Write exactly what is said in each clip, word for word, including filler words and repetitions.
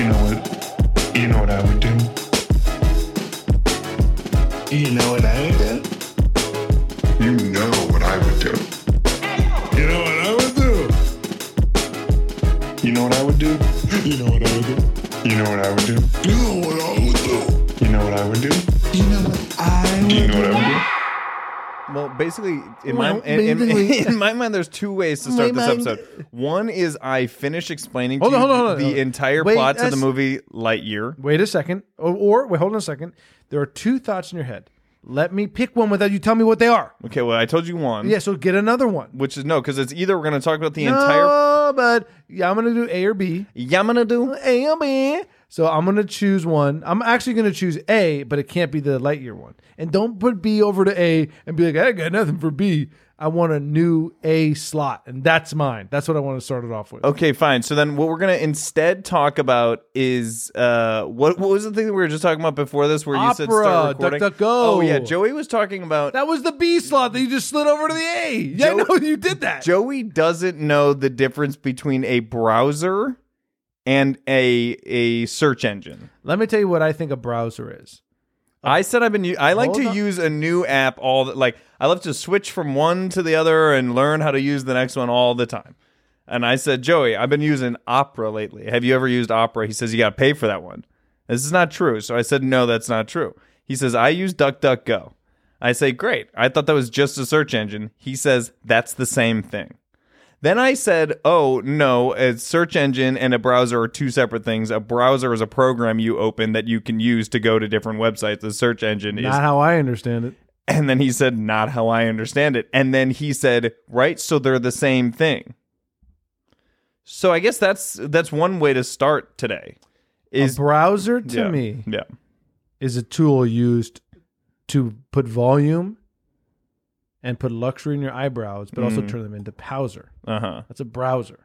You know what? You know what I would do? You know what I would do? You know what I would do. You know what I would do? You know what I would do? You know what I would do? You know what I would do? You know what I would do? You know what I would do? You know what I would do? You know what I would do? Well, basically, in Well, my in, in, basically- in my mind, there's two ways to start My this mind- episode. One is I finish explaining to Hold on, you hold on, hold on, the hold on. entire Wait, plot to the that's- movie Lightyear. Wait a second. Or, or wait, hold on a second. There are two thoughts in your head. Let me pick one without you tell me what they are. Okay, well, I told you one. Yeah, so get another one. Which is no, because it's either we're going to talk about the no, entire. but yeah, I'm going to do A or B. Yamanadu. A or B. So I'm going to choose one. I'm actually going to choose A, but it can't be the Lightyear one. And don't put B over to A and be like, I got nothing for B. I want a new A slot, and that's mine. That's what I want to start it off with. Okay, fine. So then what we're going to instead talk about is uh, what what was the thing that we were just talking about before this where you said Opera, start recording? DuckDuckGo. Oh, yeah. Joey was talking about. That was the B slot that you just slid over to the A. Yeah, Joe- no, you did that. Joey doesn't know the difference between a browser and a a search engine. Let me tell you what I think a browser is. I said I've been. u- I like Hold to on. use a new app all the, like I love to switch from one to the other and learn how to use the next one all the time. And I said, Joey, I've been using Opera lately. Have you ever used Opera? He says you got to pay for that one. This is not true. So I said, no, that's not true. He says I use DuckDuckGo. I say, great. I thought that was just a search engine. He says that's the same thing. Then I said, oh, no, a search engine and a browser are two separate things. A browser is a program you open that you can use to go to different websites. A search engine is... Not how I understand it. And then he said, not how I understand it. And then he said, right, so they're the same thing. So I guess that's that's one way to start today. Is A browser, to yeah, me, Yeah. is a tool used to put volume and put luxury in your eyebrows, but also turn them into Powser. Uh-huh. That's a browser.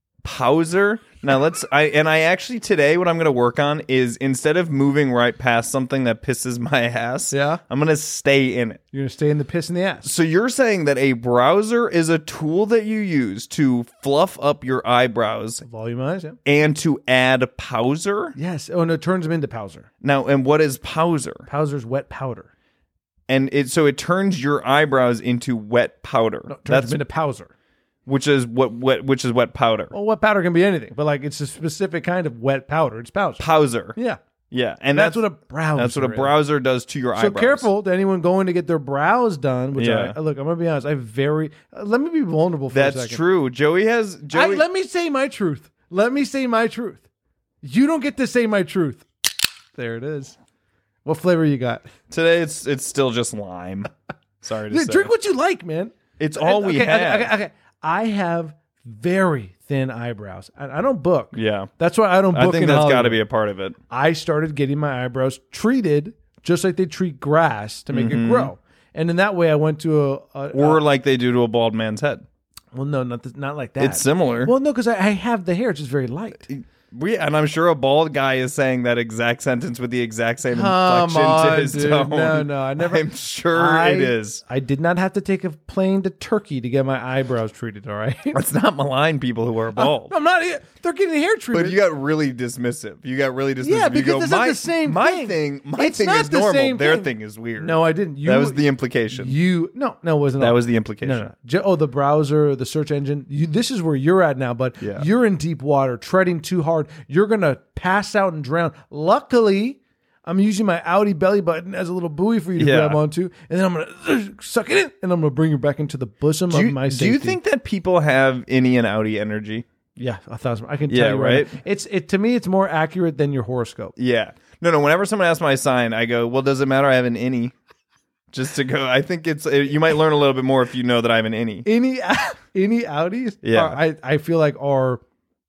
Powser. Now let's I and I actually today what I'm going to work on is instead of moving right past something that pisses my ass, Yeah. I'm going to stay in it. You're going to stay in the piss in the ass. So you're saying that a browser is a tool that you use to fluff up your eyebrows Volumize, yeah. and to add Powser? Yes. Oh, no, it turns them into Powser. Now, and what is Powser? Powser's wet powder. And it so it turns your eyebrows into wet powder. No, it turns That's them into Powser. which is what what which is wet powder. Well, wet powder can be anything, but like it's a specific kind of wet powder. It's Powser. Powser. Yeah. Yeah, and That's, that's, what a browser that's what a is. browser does to your So eyebrows. careful to anyone going to get their brows done. Which Yeah. I look, I'm gonna be honest. I very uh, let me be vulnerable for a That's second. true. Joey has I, Joey. let me say my truth. Let me say my truth. You don't get to say my truth. There it is. What flavor you got? Today it's it's still just lime. Sorry to Dude, say. drink what you like, man. It's all we okay, have. Okay, okay, okay. I have very thin eyebrows. I, I don't book. Yeah. That's why I don't book. I think in that's got to Hollywood. be a part of it. I started getting my eyebrows treated just like they treat grass to make it grow. And in that way, I went to a, a Or a- like they do to a bald man's head. well, no, not th- not like that. It's similar. Well, no, because I, I have the hair; it's just very light. We, and I'm sure a bald guy is saying that exact sentence with the exact same Come inflection on, to his dude. tone. No, no, I never- I'm sure I, it is. I did not have to take a plane to Turkey to get my eyebrows treated. All right, Let's not malign people who are bald. I'm not. They're getting hair treatment. But you got really dismissive. You got really dismissive. Yeah, you because go, that's not my, the same my thing. thing. My It's thing not is the normal. same Their thing. thing is weird. No, I didn't. You, that was the implication. You no, no, it wasn't. that all- was the implication. No, no. Jo- Oh, the browser, the search engine. You, this is where you're at now, but Yeah. you're in deep water, treading too hard. You're gonna pass out and drown. Luckily, I'm using my Audi belly button as a little buoy for you to Yeah. grab onto, and then I'm gonna uh, suck it in, and I'm gonna bring you back into the bosom Do of you, my do safety. you think that people have innie and outie energy? Yeah, a thousand. I can tell Yeah, you right. right? now. It's it to me. It's more accurate than your horoscope. Yeah. No, no. Whenever someone asks my sign, I go, well, does it matter I have an innie? Just to go. I think it's, you might learn a little bit more if you know that I have an innie. Any any Audis? Yeah. are- I I feel like are.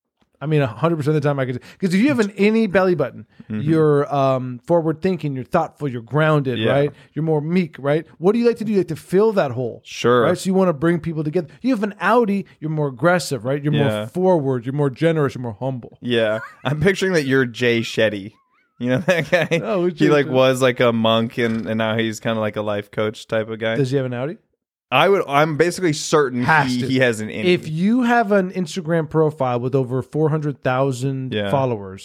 I mean, one hundred percent of the time I could, because if you have an any belly button, Mm-hmm. you're um, forward thinking, you're thoughtful, you're grounded, Yeah. right? You're more meek, right? What do you like to do? You like to fill that hole. Sure. Right? So you want to bring people together. You have an Audi, you're more aggressive, right? You're Yeah. more forward, you're more generous, you're more humble. Yeah. I'm picturing that you're Jay Shetty. You know that guy? Oh, who's he Jay like Shetty? was like a monk and, and now he's kind of like a life coach type of guy. Does he have an Audi? I would. I'm basically certain Has he, to. he has an innie. If you have an Instagram profile with over four hundred thousand Yeah. followers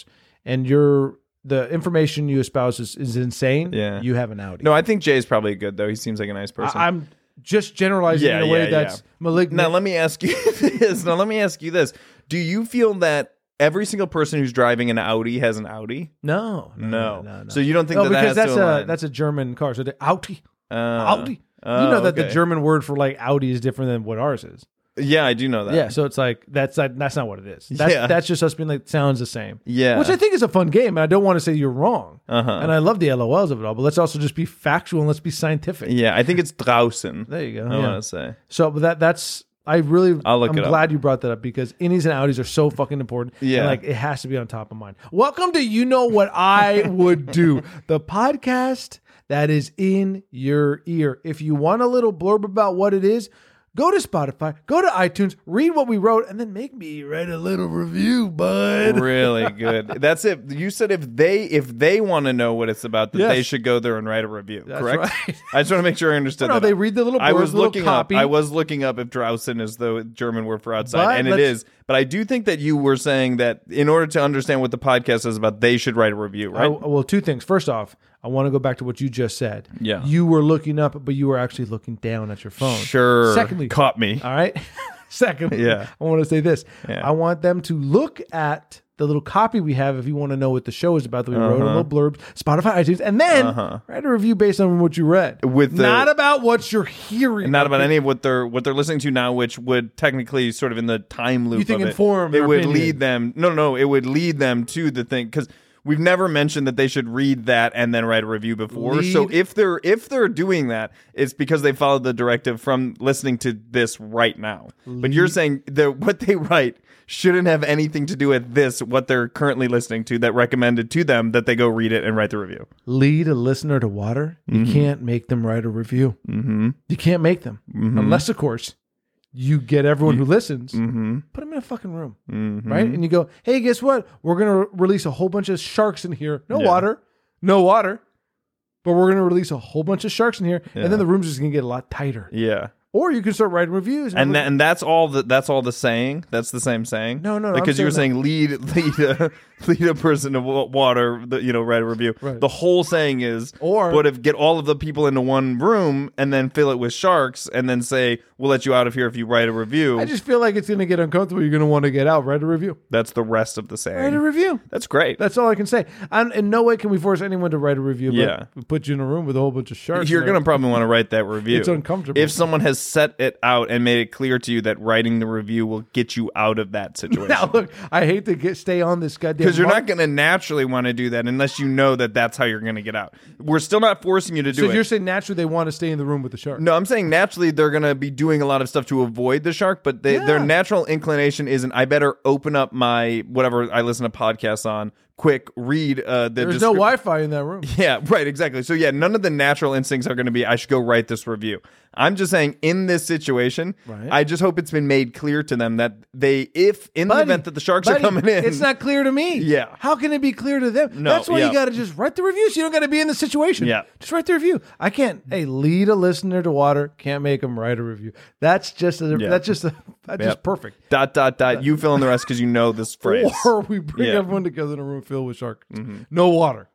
and you're the information you espouse is, is insane, Yeah. you have an Audi. No, I think Jay's probably good though. He seems like a nice person. I, I'm just generalizing Yeah, in a way yeah, that's yeah. malignant. Now let me ask you this. Now let me ask you this. Do you feel that every single person who's driving an Audi has an Audi? no, no, No. no, no, no. So you don't think no, that that because has that's to a align? that's a German car. So the Audi, Uh, Audi. oh, you know that the okay. German word for like Audi is different than what ours is. Yeah, I do know that. Yeah, so it's like that's not, that's not what it is. That's, Yeah. that's just us being like sounds the same. Yeah. Which I think is a fun game, and I don't want to say you're wrong. Uh-huh. And I love the L O Ls of it all, but let's also just be factual and let's be scientific. Yeah, I think it's draußen. There you go. I yeah. want to say. So, but that that's I really I'll look I'm it up. glad you brought that up because innies and outies are so fucking important. Yeah. And like it has to be on top of mind. Welcome to You Know What I Would Do, the podcast that is in your ear. If you want a little blurb about what it is, go to Spotify, go to iTunes, read what we wrote, and then make me write a little review, bud. Really good. That's it. You said if they if they want to know what it's about, that Yes. they should go there and write a review. That's correct? right. I just want to make sure I understood No, that. they read the little I blurb, was little looking copy. up. I was looking up if draußen is the German word for outside, But and it let's- is. But I do think that you were saying that in order to understand what the podcast is about, they should write a review, I- right? well, two things. First off, I want to go back to what you just said. Yeah. You were looking up, but you were actually looking down at your phone. Sure. Secondly, Caught me. all right. Secondly, Yeah. I want to say this. Yeah. I want them to look at the little copy we have if you want to know what the show is about that we wrote, a Uh-huh. little blurb, Spotify, iTunes, and then Uh-huh. write a review based on what you read. With the- not about what you're hearing. And not about Okay? any of what they're what they're listening to now, which would technically sort of in the time loop. You think of it, inform it their would opinion. lead them. No, no, no, it would lead them to the thing because we've never mentioned that they should read that and then write a review before. So Lead- if they're if they're doing that, it's because they followed the directive from listening to this right now. But you're saying that what they write shouldn't have anything to do with this, what they're currently listening to, that recommended to them that they go read it and write the review. Lead a listener to water. You Mm-hmm. can't make them write a review. Mm-hmm. You can't make them. Unless, of course, you get everyone who listens, Mm-hmm. put them in a fucking room, right? And you go, hey, guess what? We're going to release a whole bunch of sharks in here. No Yeah. water. No water. But we're going to release a whole bunch of sharks in here. Yeah. And then the room's just going to get a lot tighter. Yeah. Or you can start writing reviews. And I'm that, like, and that's all the that's all the saying. That's the same saying. No, no, no, I'm Because you were saying saying lead lead a, lead a person to wa- water. The, you know, write a review. Right. The whole saying is, Or- but if get all of the people into one room and then fill it with sharks and then say we'll let you out of here if you write a review. I just feel like it's going to get uncomfortable. You're going to want to get out. Write a review. That's the rest of the Write a saying. review. That's great. That's all I can say. And in no way can we force anyone to write a review. But Yeah. we put you in a room with a whole bunch of sharks. You're in there. gonna probably want to write that review. It's uncomfortable. If someone has set it out and made it clear to you that writing the review will get you out of that situation. Now look, I hate to get stay on this goddamn Because you're mark- not going to naturally want to do that unless you know that that's how you're going to get out. We're still not forcing you to do So it. you're saying naturally they want to stay in the room with the shark. No, I'm saying naturally they're going to be doing a lot of stuff to avoid the shark, but they, their Yeah. natural inclination isn't, I better open up my, whatever I listen to podcasts on, quick, read uh, the There's no descrip- Wi-Fi in that room. Yeah, right, exactly. So yeah, none of the natural instincts are going to be, I should go write this review. I'm just saying in this situation, Right. I just hope it's been made clear to them that they, if in the Buddy, event that the sharks are buddy, coming in. it's not clear to me. Yeah. How can it be clear to them? No, That's why yeah. you got to just write the reviews. You don't got to be in the situation. Yeah. Just write the review. I can't. Hey, lead a listener to water. Can't make them write a review. That's just a, Yeah. that's just a, that's Yep. just perfect. Dot, dot, dot. You fill in the rest because you know this phrase. Or we bring Yeah. Mm-hmm. everyone together in a room filled with sharks. No water.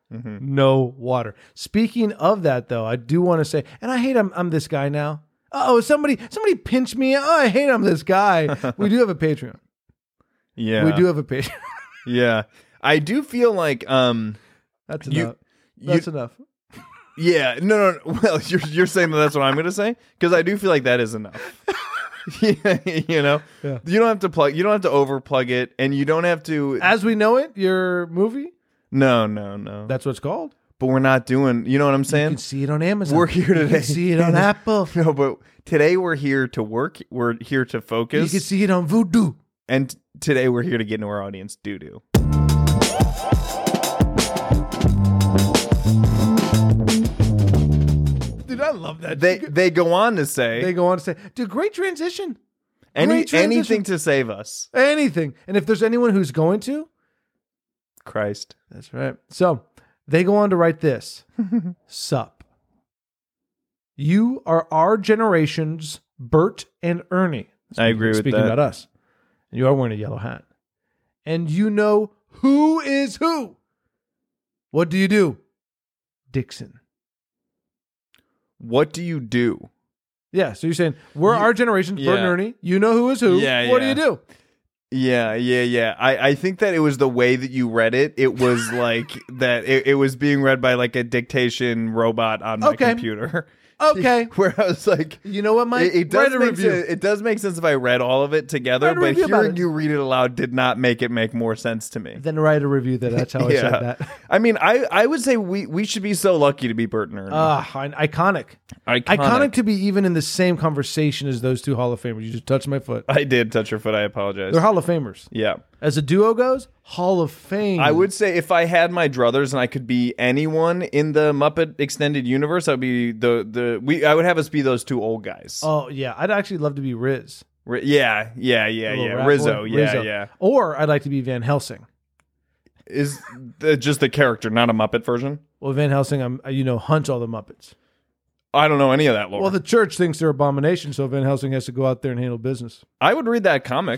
No water. Speaking of that, though, I do want to say, and I hate I'm, I'm this guy now. Oh, somebody somebody pinched me. Oh, I hate I'm this guy. We do have a Patreon. Yeah. We do have a Patreon. Yeah. I do feel like, um, That's You- enough. you- That's enough. yeah, no, no, no. Well, you're, you're saying that that's what I'm going to say? Because I do feel like that is enough. Yeah, you know, Yeah. you don't have to plug, you don't have to overplug it, and you don't have to. As we know it, your movie. No, no, no. That's what it's called. But we're not doing. You know what I'm You saying? can see it on Amazon. We're here You today. can see it on Apple. No, but today we're here to work. We're here to You focus, can see it on Voodoo. and today we're here to get into our audience doo doo. Dude, I love that. They they go on to say they go on to say, dude, great transition. any great transition. anything to save us. Anything. And if there's anyone who's going to, Christ. that's right. So they go on to write this. Sup. You are our generation's Bert and Ernie. I agree with Speaking that. about us. And you are wearing a yellow hat. And you know who is who. What do you do? Dixon. What do you do? Yeah, so you're saying we're You- our generation's Bert and yeah. Ernie. You know who is who. Yeah, what yeah. do you do? Yeah, yeah, yeah. I, I think that it was the way that you read it. It was like that. It, it was being read by like a dictation robot on my Okay. computer. Okay. Where I was like, You know what, Mike? it, it does Write a make review. sense. It does make sense if I read all of it together, Write a but review about hearing it. you read it aloud did not make it make more sense to me. Then write a review that that's how I said that. I mean, I, I would say we, we should be so lucky to be Bert and Ernie. Ah, an iconic. Iconic. Iconic to be even in the same conversation as those two Hall of Famers. You just touched my foot. I did touch your foot. I apologize. They're Hall of Famers. Yeah. As a duo goes, Hall of Fame. I would say if I had my druthers and I could be anyone in the Muppet extended universe, I'd be the the we. I would have us be those two old guys. Oh yeah, I'd actually love to be Riz. Ri- yeah, yeah, yeah, Little yeah. rat Rizzo, boy. yeah, Rizzo. yeah. Or I'd like to be Van Helsing. Is the, just the character, not a Muppet version? Well, Van Helsing, I'm you know hunch all the Muppets. I don't know any of that lore. Well, the church thinks they're abomination, so Van Helsing has to go out there and handle business. I would read that comic.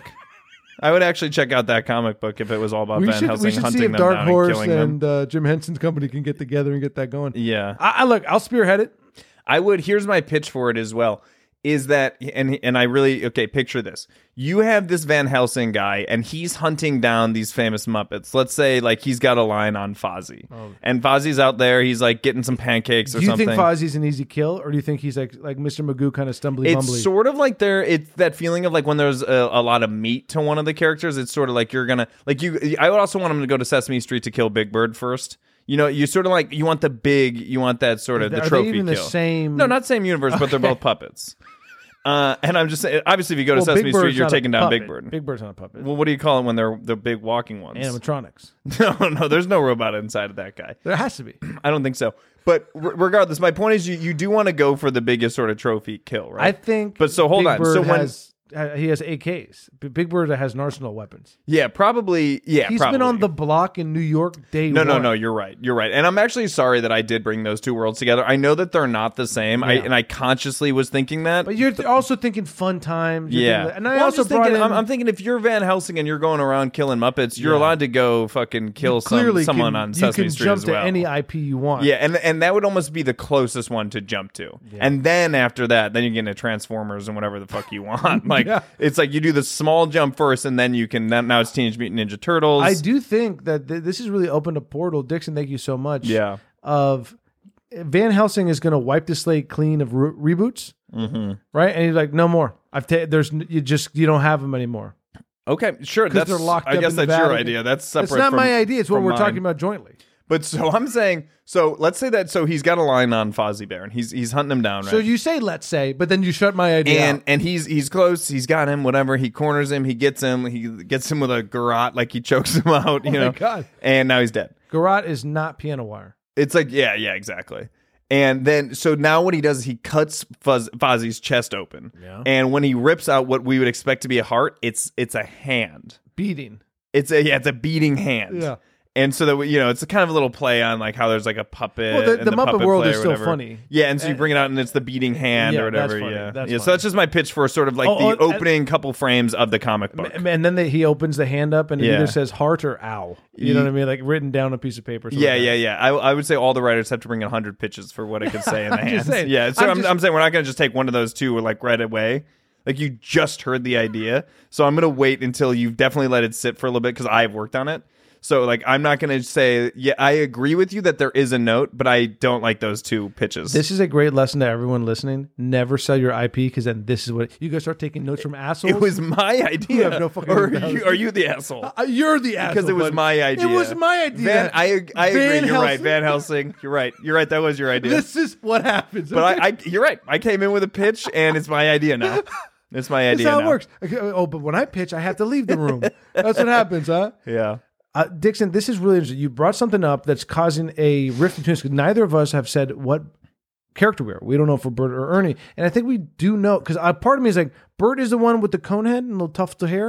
I would actually check out that comic book if it was all about we Van should Helsing we should hunting see if them Dark down Horse and killing them. and uh, Jim Henson's company can get together and get that going. Yeah. I, I look, I'll spearhead it. I would. Here's my pitch for it as well. Is that and and I really okay. Picture this: you have this Van Helsing guy, and he's hunting down these famous Muppets. Let's say like he's got a line on Fozzie, and Fozzie's out there. He's like getting some pancakes or Do you something. think Fozzie's an easy kill, or do you think he's like like Mister Magoo kind of stumbly It's bumbly? sort of like there. It's that feeling of like when there's a, a lot of meat to one of the characters. It's sort of like you're gonna like you. I would also want him to go to Sesame Street to kill Big Bird first. You know, you sort of like you want the big. You want that sort of Are the they trophy even kill. the same? No, not same universe, but they're both puppets. Uh, and I'm just saying, obviously, if you go to Well, Sesame Big Street, Bird's you're not a taking down puppet. Big Bird. Big Bird's not a puppet. Well, what do you call them when they're the big walking ones? Animatronics. No, no, there's no robot inside of that guy. There has to be. I don't think so. But r- regardless, my point is, you, you do want to go for the biggest sort of trophy kill, right? I think. But so hold Big on. Bird So when has, uh, he has A Ks. B- Big Bird has an arsenal of weapons. yeah, probably yeah, He's probably. been on the block in New York day No, one. no, no. You're right. You're right. And I'm actually sorry that I did bring those two worlds together. I know that they're not the same. I Yeah. and I consciously was thinking that. But you're th- also thinking fun times. You're Yeah, thinking- and I Well, I'm also just brought thinking. in. I'm, I'm thinking if you're Van Helsing and you're going around killing Muppets, you're Yeah. allowed to go fucking kill some clearly someone can, on you Sesame can Street jump as well. to any I P you want. Yeah, and and that would almost be the closest one to jump to. And then after that, then you get into Transformers and whatever the fuck you want. Like Yeah. it's like you do the small jump first, and then you can. Now it's Teenage Mutant Ninja Turtles. I do think that th- this has really opened a portal. Dixon, thank you so much. Yeah. Of Van Helsing is going to wipe the slate clean of re- reboots, mm-hmm. right? And he's like, no more. I've ta- there's n- you just you don't have them anymore. Okay, sure. 'Cause That's they're locked I up guess in the that's your Vatican. idea. That's separate. It's not from, my idea. It's what from we're mine. talking about jointly. But so I'm saying. So let's say that. So he's got a line on Fozzie Bear, and he's he's hunting him down. Right. So you say let's say, but then you shut my idea and out. and he's he's close. He's got him. Whatever. He corners him. He gets him. He gets him with a garrote, like he chokes him out. You Oh my know. God. And now he's dead. Garrote is not piano wire. It's like yeah, yeah, exactly. And then so now what he does is he cuts Fuzz, Fozzie's chest open. Yeah. And when he rips out what we would expect to be a heart, it's it's a hand. Beating. It's a yeah, it's a beating hand. Yeah. And so that we- you know, it's a kind of a little play on like how there's like a puppet. Well, the- and the Muppet puppet world play is or still whatever. funny. Yeah, and so you And- bring it out and it's the beating hand Yeah, or that's whatever. funny. Yeah, That's yeah. So funny. that's just my pitch for sort of like Oh, the oh, and- opening couple frames of the comic book. M- And then they, he opens the hand up and it Yeah. either says heart or ow. You know what I mean? Like written down on a piece of paper. something Yeah, like yeah, that. yeah. I, I would say all the writers have to bring in one hundred pitches for what it could say in the I'm just hands. saying. Yeah, so I'm I'm, just- I'm saying we're not going to just take one of those two like right away. Like you just heard the idea, so I'm going to wait until you've definitely let it sit for a little bit because I've worked on it. So like I'm not going to say yeah, I agree with you that there is a note, but I don't like those two pitches. This is a great lesson to everyone listening. Never sell your I P because then this is what you guys start taking notes from assholes. it was my idea. You have no fucking or idea. are you, are you the asshole? Uh, you're the asshole. Because it was buddy. my idea. It was my idea. Van, I I Van agree. You're right, Helsing. Van Helsing. You're right. You're right. That was your idea. This is what happens. But okay? I, I, you're right. I came in with a pitch, and it's my idea now. It's my That's idea how now. it works. Okay, oh, but when I pitch, I have to leave the room. That's what happens, huh? Yeah. Uh, Dixon, this is really interesting. You brought something up that's causing a rift between us because neither of us have said what character we are. We don't know if we're Bert or Ernie. And I think we do know because uh, part of me is like, Bert is the one with the cone head and the tuft of hair.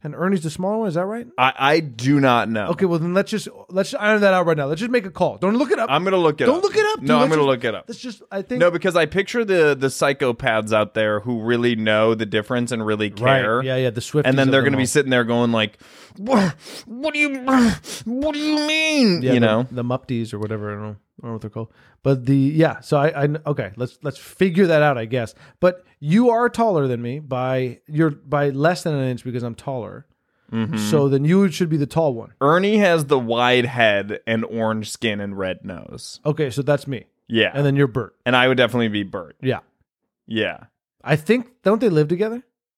and Ernie's the smaller one. Is that right? I, I do not know. Okay, well then let's just let's just iron that out right now. Let's just make a call. Don't look it up. I'm gonna look it Don't up. look it up. Dude. No, I'm Let's gonna just- look it up. Let's just. I think No, because I picture the the psychopaths out there who really know the difference and really care. Right. Yeah, yeah. The Swifties. And then of they're them going to be all. sitting there going like, "What? What do you? What do you mean?" Yeah, you the, know. the Mupties or whatever. I don't know. I don't know what they're called. But the yeah. So I, I okay. Let's let's figure that out. I guess. But you are taller than me by you're by less than an inch because I'm taller. Mm-hmm. So then you should be the tall one. Ernie has the wide head and orange skin and red nose. Okay, so that's me. Yeah, And then you're Bert. and I would definitely be Bert. Yeah. Yeah. I think don't they live together?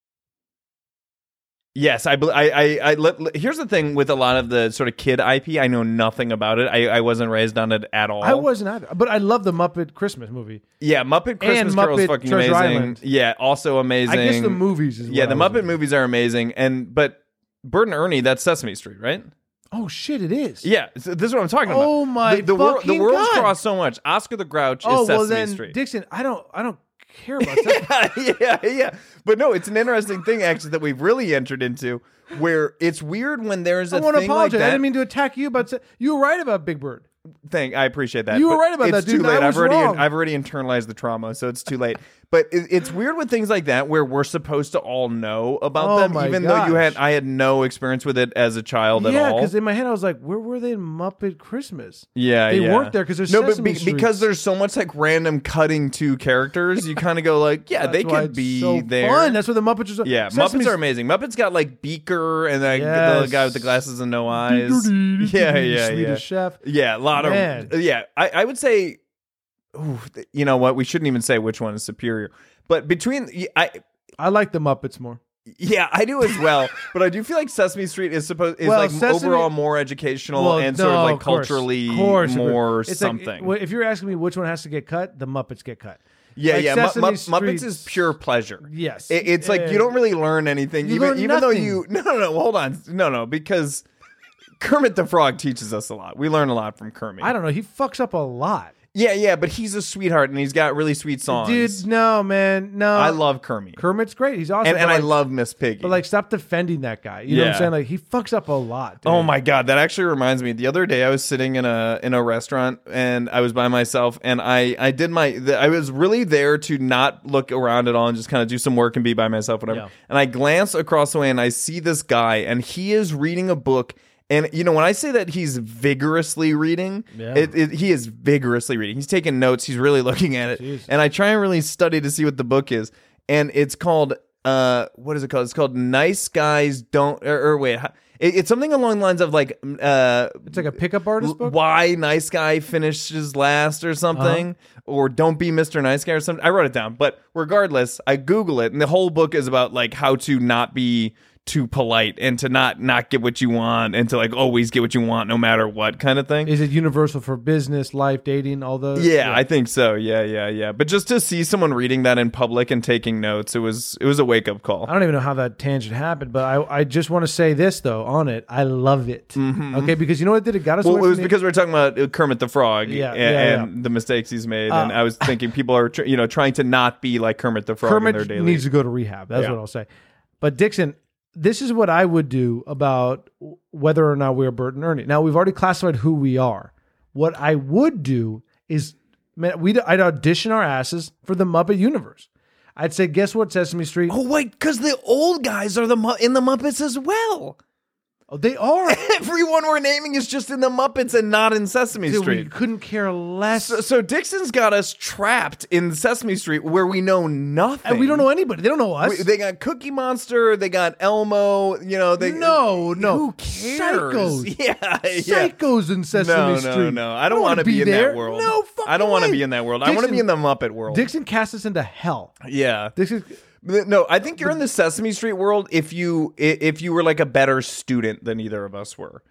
Yes, I, bel- I, I, I let, let- here's the thing with a lot of the sort of kid I P. I know nothing about it. I, I wasn't raised on it at all. I wasn't either. But I love the Muppet Christmas movie. Yeah, Muppet Christmas Carol is Muppet fucking Treasure amazing. Island. Yeah, also amazing. I guess the movies is Yeah, what the I was Muppet into. movies are amazing. And but Bert and Ernie, that's Sesame Street, right? Oh shit, it is. Yeah, so this is what I'm talking about. Oh my the, the, wor- the fucking worlds God. cross so much. Oscar the Grouch Oh is well Sesame then Street. Dixon, I don't I don't care about that. yeah, yeah, yeah. But no, it's an interesting thing actually that we've really entered into, where it's weird when there's a I want to thing like apologize. that. I didn't mean to attack you, but you were right about Big Bird. Thing I appreciate that. You were but right about it's that, dude. Too late. I I've was already wrong. I've already internalized the trauma, so it's too late. But it, it's weird with things like that where we're supposed to all know about Oh them, my even though you gosh. had I had no experience with it as a child Yeah, at all. because in my head I was like, where were they in Muppet Christmas? Yeah, They yeah. weren't there 'cause there's no, but Sesame be- because Streets. there's so much like random cutting to characters, you kind of go like, yeah, they That's why could it's be so there. Fun. That's what the Muppets are. Yeah, Sesame Muppets are amazing. Muppets got like Beaker and like, the Yes. guy with the glasses and no eyes. Yeah, yeah, Swedish yeah. Chef. Yeah, a lot Man. of yeah. I, I would say, ooh, th- you know what? We shouldn't even say which one is superior. But between I, I like the Muppets more. yeah, I do as well. But I do feel like Sesame Street is supposed is Well, like Sesame- overall more educational Well, and sort no, of like of course. culturally Of course. more It's like, something. well, if you're asking me which one has to get cut, the Muppets get cut. yeah, like yeah. Mu- Sesame Mu- Muppets is Street's- pure pleasure. Yes. It- it's like you don't really learn anything, You even learn even though nothing. you. No, no, no. Hold on. No, no, because Kermit the Frog teaches us a lot. We learn a lot from Kermit. I don't know. He fucks up a lot. Yeah, yeah, but he's a sweetheart and he's got really sweet songs. Dude, no, man. No. I love Kermit. Kermit's great. He's awesome. and and but I like- love Miss Piggy. But like, stop defending that guy. You know what I'm Yeah. saying? Like, he fucks up a lot. Dude. oh my god, that actually reminds me. The other day, I was sitting in a in a restaurant and I was by myself, and I I did my. The, I was really there to not look around at all and just kind of do some work and be by myself, whatever. Yeah. And I glance across the way and I see this guy, and he is reading a book. And you know, when I say that he's vigorously reading, Yeah. it, it, he is vigorously reading. He's taking notes. He's really looking at it. Jeez. And I try and really study to see what the book is. And it's called, uh, what is it called? It's called Nice Guys Don't, or, or wait, how- it, it's something along the lines of like, uh, It's like a pickup artist book? why nice guy finishes last or something, Uh-huh. or don't be Mister Nice Guy or something. I wrote it down, but regardless, I Google it, and the whole book is about like how to not be too polite and to not not get what you want and to like always get what you want no matter what kind of thing. Is it universal for business, life, dating, all those? Yeah, I think so. Yeah, yeah, yeah. But just to see someone reading that in public and taking notes, it was it was a wake up call. I don't even know how that tangent happened, but I, I just want to say this though on it. I love it. Okay, because you know what it did? It got us. Well, away it was from the- because we were talking about Kermit the Frog Yeah, and, yeah, and the mistakes he's made, Uh, and I was thinking people are tr- you know trying to not be like Kermit the Frog in their Kermit daily. needs to go to rehab. That's Yeah. what I'll say. But Dixon, this is what I would do about whether or not we're Bert and Ernie. Now we've already classified who we are. What I would do is, man, we'd I'd audition our asses for the Muppet universe. I'd say, guess what, Sesame Street? Oh wait, because the old guys are the Mu- in the Muppets as well. Oh, they are. Everyone we're naming is just in the Muppets and not in Sesame Dude, we Street. couldn't care less. So, so Dixon's got us trapped in Sesame Street where we know nothing. and we don't know anybody. They don't know us. We- They got Cookie Monster. They got Elmo. You know, they No, no. Who cares? Psychos. Yeah, yeah. Psychos in Sesame No, Street. no, no. I don't wanna want to be, in there. that world. No, fucking I don't want to way. be in that world. I want to be in Dixon- the Muppet world. Dixon cast us into hell. yeah. Dixon, No, I think you're in the Sesame Street world if you i- if you were like a better student than either of us were.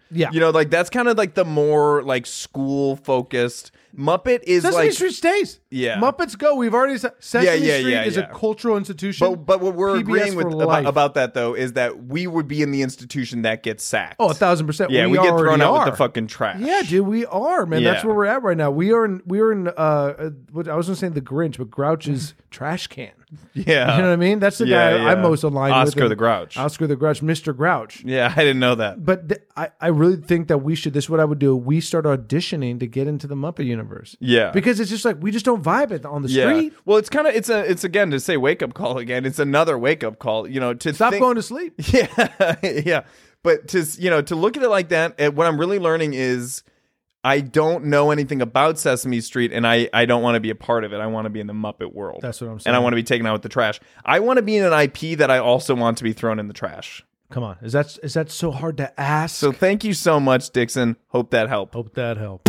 Yeah. You know, like that's kind of like the more like school focused. Muppet is Sesame like Street stays. Yeah. Muppets Go. We've already said Sesame Yeah, yeah, Street yeah, is yeah. a cultural institution. But but what we're P B S agreeing with for about, life. about that though is that we would be in the institution that gets sacked. Oh, a thousand percent. Yeah, we, we get already thrown out are. with the fucking trash. Yeah, dude, we are, man. That's Yeah. where we're at right now. We are in, we are in, uh, uh what I was gonna say the Grinch, but Grouch's trash can. Yeah. You know what I mean? That's the Yeah, guy yeah. I'm most aligned with. Oscar and- the Grouch. Oscar the Grouch, Mister Grouch. Yeah, I didn't know that. But th- I, I really think that we should, this is what I would do. We start auditioning to get into the Muppet universe. Yeah. Because it's just like, we just don't vibe it on the Yeah. street. Well, it's kind of it's a it's again to say wake up call again. It's another wake up call. You know, to Stop think, going to sleep. Yeah, yeah. But to you know to look at it like that, and what I'm really learning is I don't know anything about Sesame Street, and I I don't want to be a part of it. I want to be in the Muppet world. That's what I'm saying. And I want to be taken out with the trash. I want to be in an I P that I also want to be thrown in the trash. Come on. Is that, is that so hard to ask? So thank you so much, Dixon. Hope that helped. Hope that helped.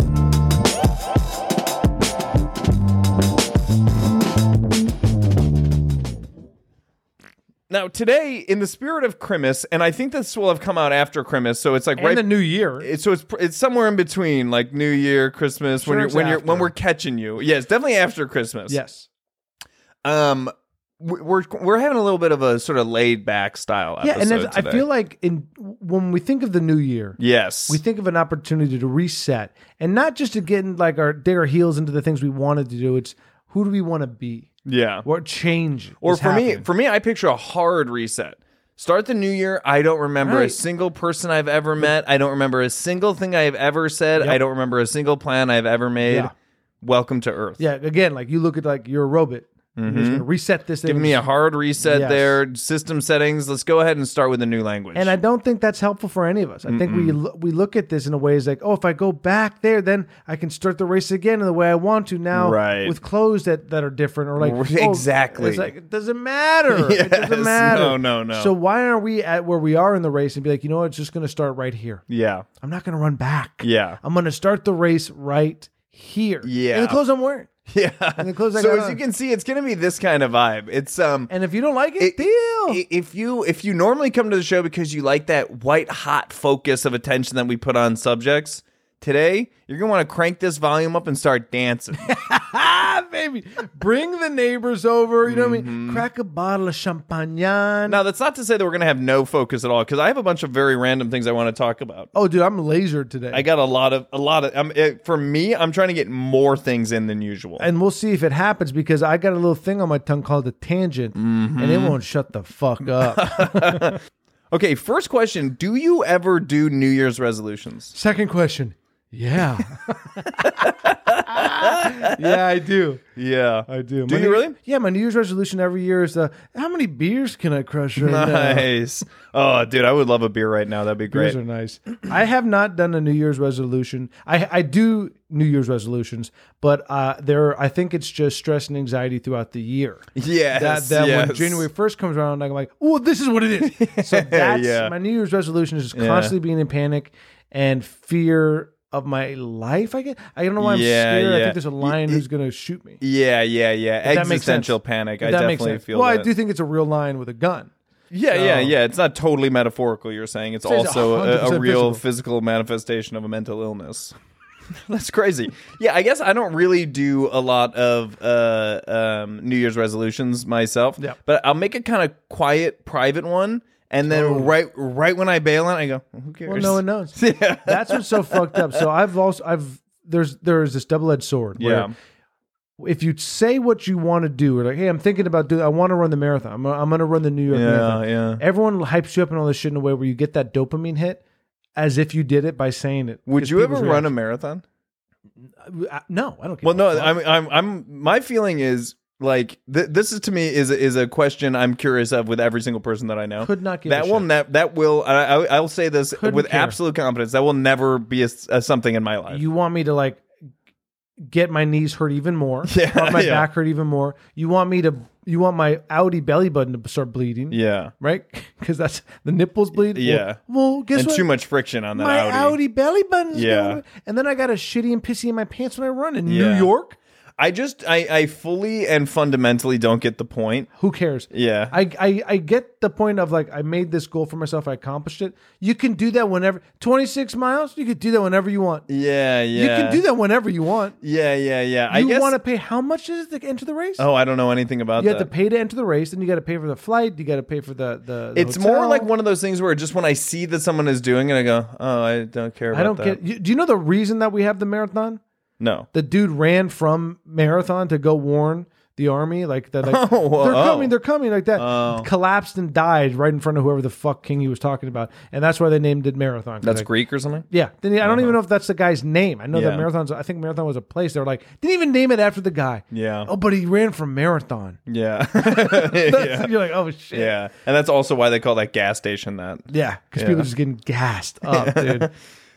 Now, today, in the spirit of Christmas, and I think this will have come out after Christmas, so it's like And right the new year. It's, so it's it's somewhere in between, like New Year, Christmas, Sure when you're it's when you're after. when we're catching you. Yeah, it's definitely after Christmas. Yes. Um, we- we're we're having a little bit of a sort of laid back style Yeah, episode and that's, I today. feel like in when we think of the new year, yes, we think of an opportunity to reset, and not just to get in, like our dig our heels into the things we wanted to do. It's who do we want to be? yeah. What change? Or is for me, happening? for me, I picture a hard reset. Start the new year. I don't remember a Right. single person I've ever met. I don't remember a single thing I have ever said. Yep. I don't remember a single plan I've ever made. Yeah. Welcome to Earth. yeah, again, like you look at like you're a robot. You're just gonna reset this thing. Give me a hard reset Yes. there. System settings. Let's go ahead and start with a new language. And I don't think that's helpful for any of us. I think we lo- we look at this in a way as like, oh, if I go back there, then I can start the race again in the way I want to now, Right. with clothes that, that are different, or like oh, Exactly. It's like it doesn't matter. It Yes. doesn't matter. No, no, no. So why are we at where we are in the race and be like, you know what? It's just going to start right here. yeah. I'm not going to run back. Yeah. I'm going to start the race right here. Yeah. In the clothes I'm wearing. Yeah. And the clothes I so got as on. you can see, it's going to be this kind of vibe. It's um And if you don't like it, it- deal. i- if you if you normally come to the show because you like that white hot focus of attention that we put on subjects, today you're going to want to crank this volume up and start dancing. Ah, baby. Bring the neighbors over. You know what I mean? Crack a bottle of champagne. Now, that's not to say that we're going to have no focus at all, because I have a bunch of very random things I want to talk about. Oh, dude, I'm lasered today. I got a lot of a lot of um, it, for me. I'm trying to get more things in than usual. and we'll see if it happens because I got a little thing on my tongue called a tangent, and it won't shut the fuck up. Okay, first question: do you ever do New Year's resolutions? Second question. Yeah. yeah, I do. Yeah, I do. Do My you New- really? Yeah, my New Year's resolution every year is uh, how many beers can I crush right now? Nice. Oh, dude, I would love a beer right now. That'd be great. Beers are nice. I have not done a New Year's resolution. I I do New Year's resolutions, but uh, there I think it's just stress and anxiety throughout the year. Yes, that that when yes. January first comes around, I'm like, oh, this is what it is. So that's Yeah. my New Year's resolution is just Yeah. constantly being in panic and fear of my life. I get. I don't know why I'm Yeah, scared. I yeah. think there's a lion who's gonna shoot me. Yeah, yeah, yeah. If that makes Existential sense. panic. If I that makes definitely sense. feel Well, that. I do think it's a real lion with a gun. Yeah, yeah, So- yeah. It's not totally metaphorical. You're saying it's It's also a, a one hundred percent real physical. physical manifestation of a mental illness. That's crazy. Yeah, I guess I don't really do a lot of uh, um, New Year's resolutions myself. Yeah. But I'll make a kind of quiet, private one, and then Totally. right, right when I bail on, it, I go, "Who cares?" Well, no one knows. Yeah. That's what's so fucked up. So I've also I've there's there's this double edged sword. Where Yeah. if you say what you want to do, or like, hey, I'm thinking about doing, I want to run the marathon. I'm, I'm going to run the New York Yeah, Marathon. yeah. Everyone hypes you up and all this shit in a way where you get that dopamine hit, as if you did it by saying it. Would Because you ever people's run a reaction- marathon? Uh, no, I don't care. Well, no. I'm, I'm, I'm. My feeling is like th- this is to me is is a question I'm curious of with every single person that I know. Could not give that a will shit. ne- that will I, I I'll say this Couldn't with care. absolute confidence. That will never be a, s- a something in my life. You want me to like get my knees hurt even more, Yeah, or my yeah. back hurt even more. You want me to, you want my outie belly button to start bleeding, yeah, right? Because that's the nipples bleed. Yeah. Well, well guess and what? too much friction on that my Audi. outie belly button. Yeah. And then I got a shitty and pissy in my pants when I run in Yeah. New York. I just I, I fully and fundamentally don't get the point. Who cares? Yeah. I, I I get the point of like I made this goal for myself. I accomplished it. You can do that whenever. twenty-six miles. You could do that whenever you want. Yeah, yeah. You can do that whenever you want. Yeah, yeah, yeah. I You guess. want to pay how much is it to enter the race? Oh, I don't know anything about you that. have to pay to enter the race, then you got to pay for the flight. You got to pay for the the. the It's hotel. more like one of those things where just when I see that someone is doing it, I go, "Oh, I don't care about I don't that." get. You, do you know the reason that we have the marathon? No. The dude ran from marathon to go warn the army, like that. Like, Oh, well, they're oh. coming, they're coming, like that. Oh. Collapsed and died right in front of whoever the fuck king he was talking about, and that's why they named it marathon. 'Cause, That's like, Greek or something? Yeah, then I don't even know if that's the guy's name. I know Yeah. that marathon's. I think marathon was a place. They were like, didn't even name it after the guy. Yeah. Oh, but he ran from marathon. Yeah. yeah. You're like, oh shit. Yeah. And that's also why they call that gas station that. Yeah, because Yeah. people just getting gassed up, dude.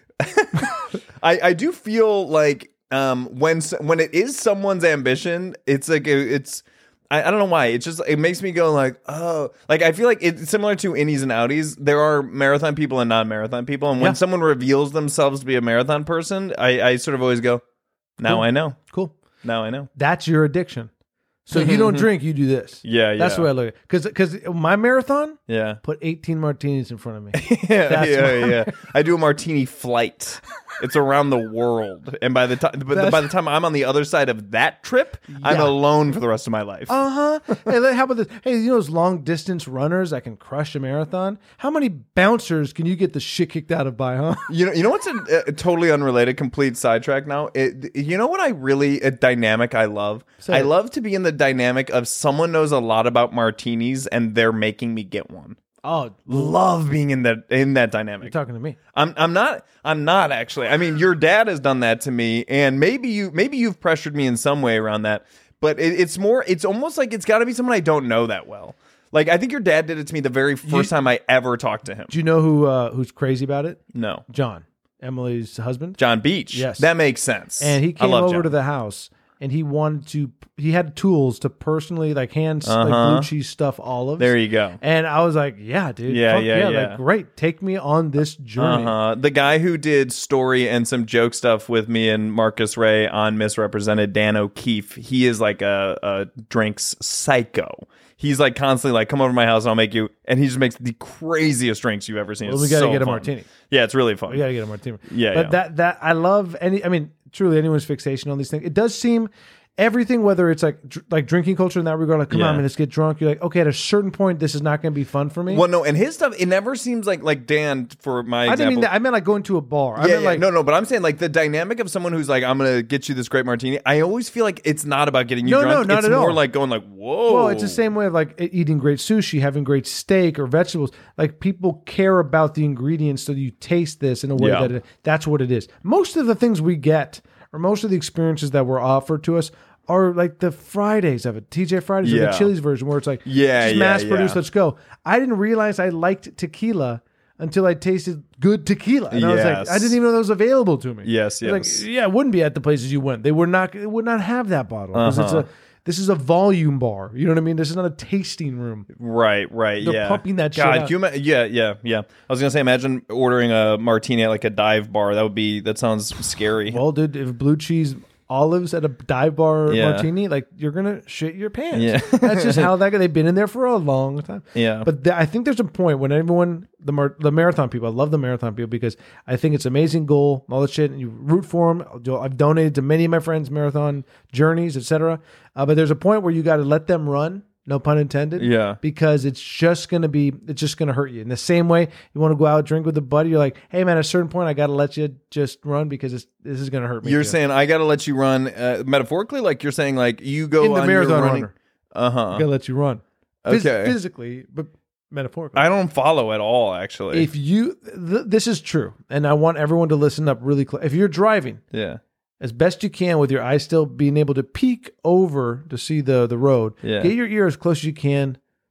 I, I do feel like um, when s- when it is someone's ambition, it's like a- it's I, I don't know why it just it makes me go like oh like I feel like it's similar to innies and outies. There are marathon people and non-marathon people, and when Yeah. someone reveals themselves to be a marathon person, I, I sort of always go, now Cool. I know, Cool. now I know. That's your addiction. So you don't drink, you do this. Yeah, yeah, That's the way I look at it. Because because my marathon, yeah. put eighteen martinis in front of me. Yeah, That's yeah, my- yeah. I do a martini flight. It's around the world, and by the time, but That's- by the time I'm on the other side of that trip, I'm Yeah. alone for the rest of my life. Uh huh. Hey, let- how about this? Hey, you know those long distance runners that can crush a marathon? How many bouncers can you get the shit kicked out of by, huh? You know, you know what's a, a totally unrelated, complete sidetrack now. It, you know what I really a dynamic I love. Say I it. love to be in the dynamic of someone knows a lot about martinis and they're making me get one. Oh, Love being in that in that dynamic. you're talking to me. I'm I'm not I'm not actually. I mean, your dad has done that to me, and maybe you maybe you've pressured me in some way around that. But it, it's more. It's almost like it's got to be someone I don't know that well. Like I think your dad did it to me the very first time I ever talked to him. Do you know who uh, who's crazy about it? No, John, Emily's husband. John Beach. Yes. that makes sense. And he I came love over John. to the house and he wanted to, he had tools to personally like hand like Uh-huh. blue cheese stuff olives. There you go. And I was like, yeah, dude. Yeah, fuck yeah, yeah. yeah. Like, great. Take me on this journey. Uh-huh. The guy who did story and some joke stuff with me and Marcus Ray on Misrepresented, Dan O'Keefe, he is like a, a drinks psycho. He's like constantly like, come over to my house and I'll make you. And he just makes the craziest drinks you've ever seen. Well, It's we got to so get a fun. martini. Yeah, it's really fun. We got to get a martini. Yeah, But yeah. that, that, I love any, I mean, truly anyone's fixation on these things. It does seem everything, whether it's like, dr- like drinking culture in that regard, like, come Yeah. on, man, let's get drunk. You're like, okay, at a certain point, this is not going to be fun for me. Well, no, and his stuff, it never seems like, like Dan, for my I didn't example. mean that. I meant like going to a bar. I yeah, meant yeah. like, no, no, but I'm saying like the dynamic of someone who's like, I'm gonna get you this great martini. I always feel like it's not about getting you No, drunk. no, not it's at more all. like going like, whoa. Well, it's the same way of like e- eating great sushi, having great steak or vegetables. Like people care about the ingredients, so you taste this in a way Yeah. that it, that's what it is. Most of the things we get, or most of the experiences that were offered to us, are like the Fridays of it, T J Fridays or Yeah. the Chili's version, where it's like, Yeah, just yeah, mass produced. yeah. Let's go. I didn't realize I liked tequila until I tasted good tequila, and I was like, Yes. I didn't even know that was available to me. Yes, It's yes. Like, yeah, it wouldn't be at the places you went. They were not. It would not have that bottle because Uh-huh. it's a. This is a volume bar. You know what I mean? This is not a tasting room. Right, right, They're yeah. pumping that shit God, out. can you ima- yeah, yeah, yeah. I was gonna say, imagine ordering a martini at like a dive bar. That would be that sounds scary. Well, dude, if blue cheese olives at a dive bar Yeah. martini, like you're gonna shit your pants. Yeah. That's just how that. They've been in there for a long time. Yeah. But th- I think there's a point when everyone, the mar- the marathon people, I love the marathon people because I think it's an amazing goal, all that shit, and you root for them. I've donated to many of my friends' marathon journeys, et cetera. Uh, but there's a point where you got to let them run. No pun intended. Yeah. Because it's just going to be, it's just going to hurt you. In the same way, you want to go out, drink with a buddy, you're like, hey, man, at a certain point, I got to let you just run because it's, this is going to hurt me. You're too. saying I gotta let you run uh, metaphorically, like you're saying, like you go In the on marathon your running. runner. Uh I huh. got to let you run. Phys- Okay. physically, but metaphorically. I don't follow at all, actually. If you, th- this is true, and I want everyone to listen up really close. If you're driving, yeah. as best you can with your eyes still being able to peek over to see the, the road, Yeah. get your ear as close as you can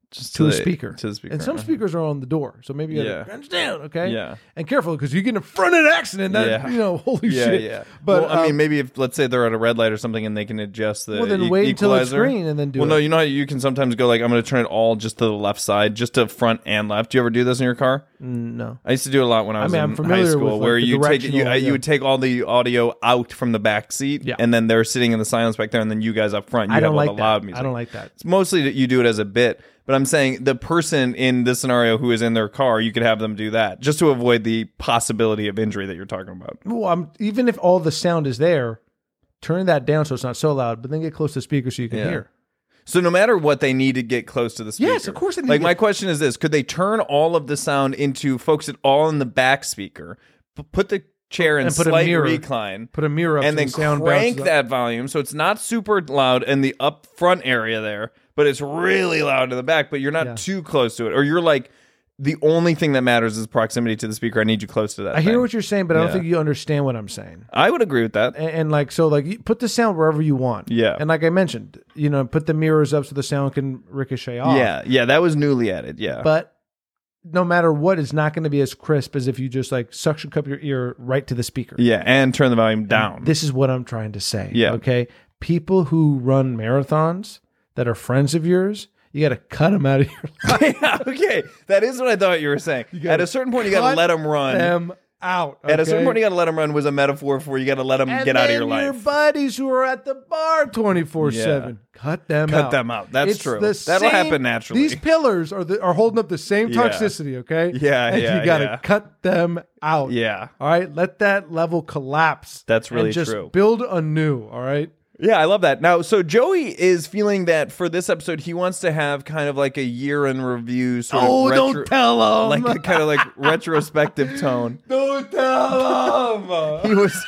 Just to a the- speaker. To the speaker. And some uh-huh. speakers are on the door, so maybe you Yeah. gotta crunch down, okay? Yeah. And careful, because you get in front of an accident. That, Yeah. you know, holy Yeah, shit. yeah. But well, I mean, um, maybe if let's say they're at a red light or something, and they can adjust the well, then e- wait until it's equalizer. green and then do Well, it. no, you know how you can sometimes go like, I'm going to turn it all just to the left side, just to front and left. Do you ever do this in your car? No. I used to do it a lot when I I was mean, I'm in familiar high school, with, like, where the you take it, you, directional, uh, yeah. you would take all the audio out from the back seat, Yeah. and then they're sitting in the silence back there, and then you guys up front, you I have don't all like the that. loud music. I don't like that. It's mostly that you do it as a bit, but I'm saying the person in this scenario who is in their car, you could have them do that just to avoid the possibility of injury that you're talking about. Well, I'm, even if all the sound is there, turn that down so it's not so loud, but then get close to the speaker so you can Yeah. hear. So no matter what, they need to get close to the speaker. Yes, of course they need Like to my get- question is this: could they turn all of the sound into focus it all in the back speaker, p- put the chair in And put a slight mirror. recline, Put a mirror up and so then the sound crank bounces up. that volume so it's not super loud in the up front area there, but it's really loud in the back, but you're not Yeah. too close to it, or you're like, the only thing that matters is proximity to the speaker. I need you close to that. I hear thing. what you're saying, but I don't Yeah. think you understand what I'm saying. I would agree with that. And, and like, so like, you put the sound wherever you want. Yeah. And like I mentioned, you know, put the mirrors up so the sound can ricochet off. Yeah, yeah, that was newly added. Yeah, But no matter what, it's not going to be as crisp as if you just like suction cup your ear right to the speaker. yeah, and turn the volume down. This is what I'm trying to say. Yeah. Okay. People who run marathons that are friends of yours, you got to cut them out of your life. Yeah, okay, that is what I thought you were saying. gotta At a certain point, you got to cut let them run. them out. At a certain okay? point, you got to let them run was a metaphor for you got to let them And get out of your then your life. buddies who are at the bar twenty-four seven. Cut them Cut out. them out. That's It's true. the That'll same- happen naturally. These pillars are the, are holding up the same Yeah. toxicity, okay? Yeah, and yeah, you got to yeah. cut them out. Yeah, All right? Let that level collapse. That's really and just true. build anew, all right? yeah, I love that. Now, so Joey is feeling that for this episode, he wants to have kind of like a year in review, sort Oh, of retro- don't tell them. like a kind of like retrospective tone. Don't tell them. He was.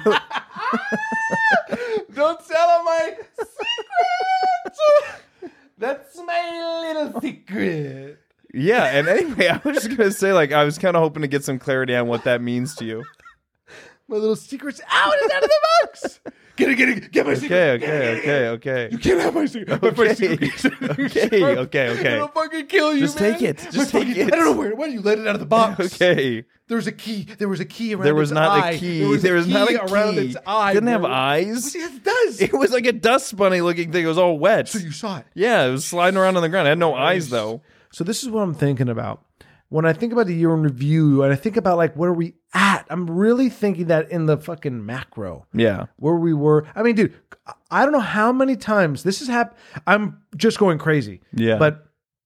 Don't tell them my secret. That's my little secret. Yeah, and anyway, I was just gonna say, like, I was kind of hoping to get some clarity on what that means to you. My little secret's out. It's out of the box. Get it, get it, get my secret. Okay, okay, okay, okay. You can't have my secret. My Okay. secret. Okay, okay, okay. It'll fucking kill you, Just man. take it. Just My take fucking- it. I don't know where. Why you let it out of the box? Okay. There was a key. There was a key around There was its not eye. a key. There was, There a was key not a around key. its eye. Didn't have bro. eyes. Yes, it does. It was like a dust bunny looking thing. It was all wet. So you saw it. Yeah, it was sliding around on the ground. It had no eyes though. So this is what I'm thinking about. When I think about the year in review and I think about like where are we at, I'm really thinking that in the fucking macro. Yeah. Where we were. I mean, dude, I don't know how many times this has happened. I'm just going crazy. Yeah. But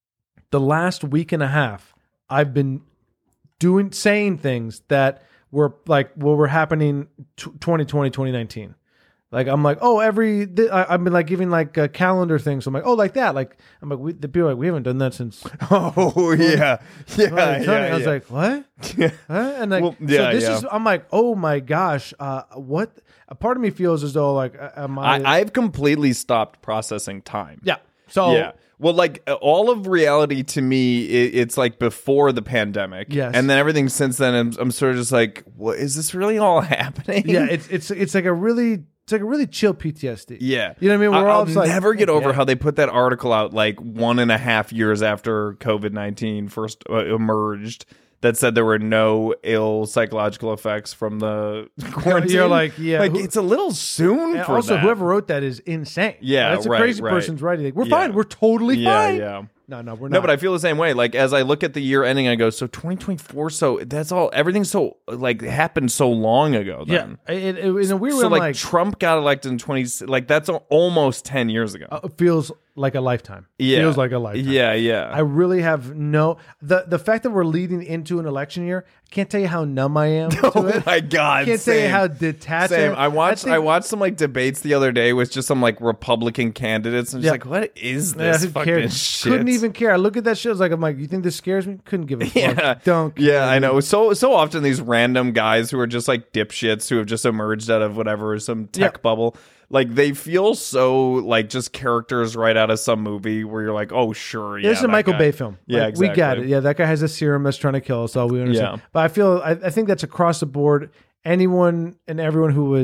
the last week and a half, I've been doing, saying things that were like, what were happening t- twenty twenty, twenty nineteen. Like, I'm like, oh, every, th- I, I've been like giving like a calendar things. I'm like, oh, like that. Like, I'm like, we, the people are like, we haven't done that since. Oh yeah. Yeah. Like, yeah, I was yeah. like, what? Yeah. Huh? And like, Well, yeah, so this yeah. is, I'm like, oh my gosh, uh, what? A part of me feels as though like, uh, am I? I, I've completely stopped processing time. yeah. So Yeah. Well, like uh, all of reality to me, it, it's like before the pandemic. Yes. And then everything since then, I'm, I'm sort of just like, what is this really all happening? yeah, it's it's it's like a really it's like a really chill P T S D. Yeah. You know what I mean? We're I- all I'll just like, never get over yeah. how they put that article out like one and a half years after COVID nineteen first uh, emerged that said there were no ill psychological effects from the quarantine. You're like, yeah, Like, who- it's a little soon And for also, that. whoever wrote that is insane. Yeah, that's a right, crazy right. person's writing. Like, we're Yeah. fine. We're totally Yeah, fine. yeah. No, no, we're not. No, but I feel the same way. Like as I look at the year ending, I go, so twenty twenty-four. So that's all. Everything's so like happened so long ago. yeah, Then. it, it, in a weird way, So I'm like, like, Trump got elected in twenty. Like that's al- almost ten years ago. uh, it feels like a lifetime. yeah, feels like a lifetime. Yeah, yeah. I really have no the the fact that we're leading into an election year. I can't tell you how numb I am. to oh it. my god! I can't tell you same. how detached. Same. I, I watched. I, think- watched some like debates the other day with just some like Republican candidates. I'm just Yeah. like, what is Yeah, this who fucking cared? shit? Couldn't even care. I look at that shit. I was like, I'm like, you think this scares me? Couldn't give a fuck. Yeah, Don't. Care, Yeah, I dude. know. So so often these random guys who are just like dipshits who have just emerged out of whatever some tech Yeah. bubble. Like they feel so like just characters right out of some movie where you're like, oh sure, yeah. This is a that Michael guy. Bay film. Yeah, Like, we got exactly. it. Yeah, that guy has a serum that's trying to kill us all. We understand. Yeah. But I feel, I, I think that's across the board. Anyone and everyone who was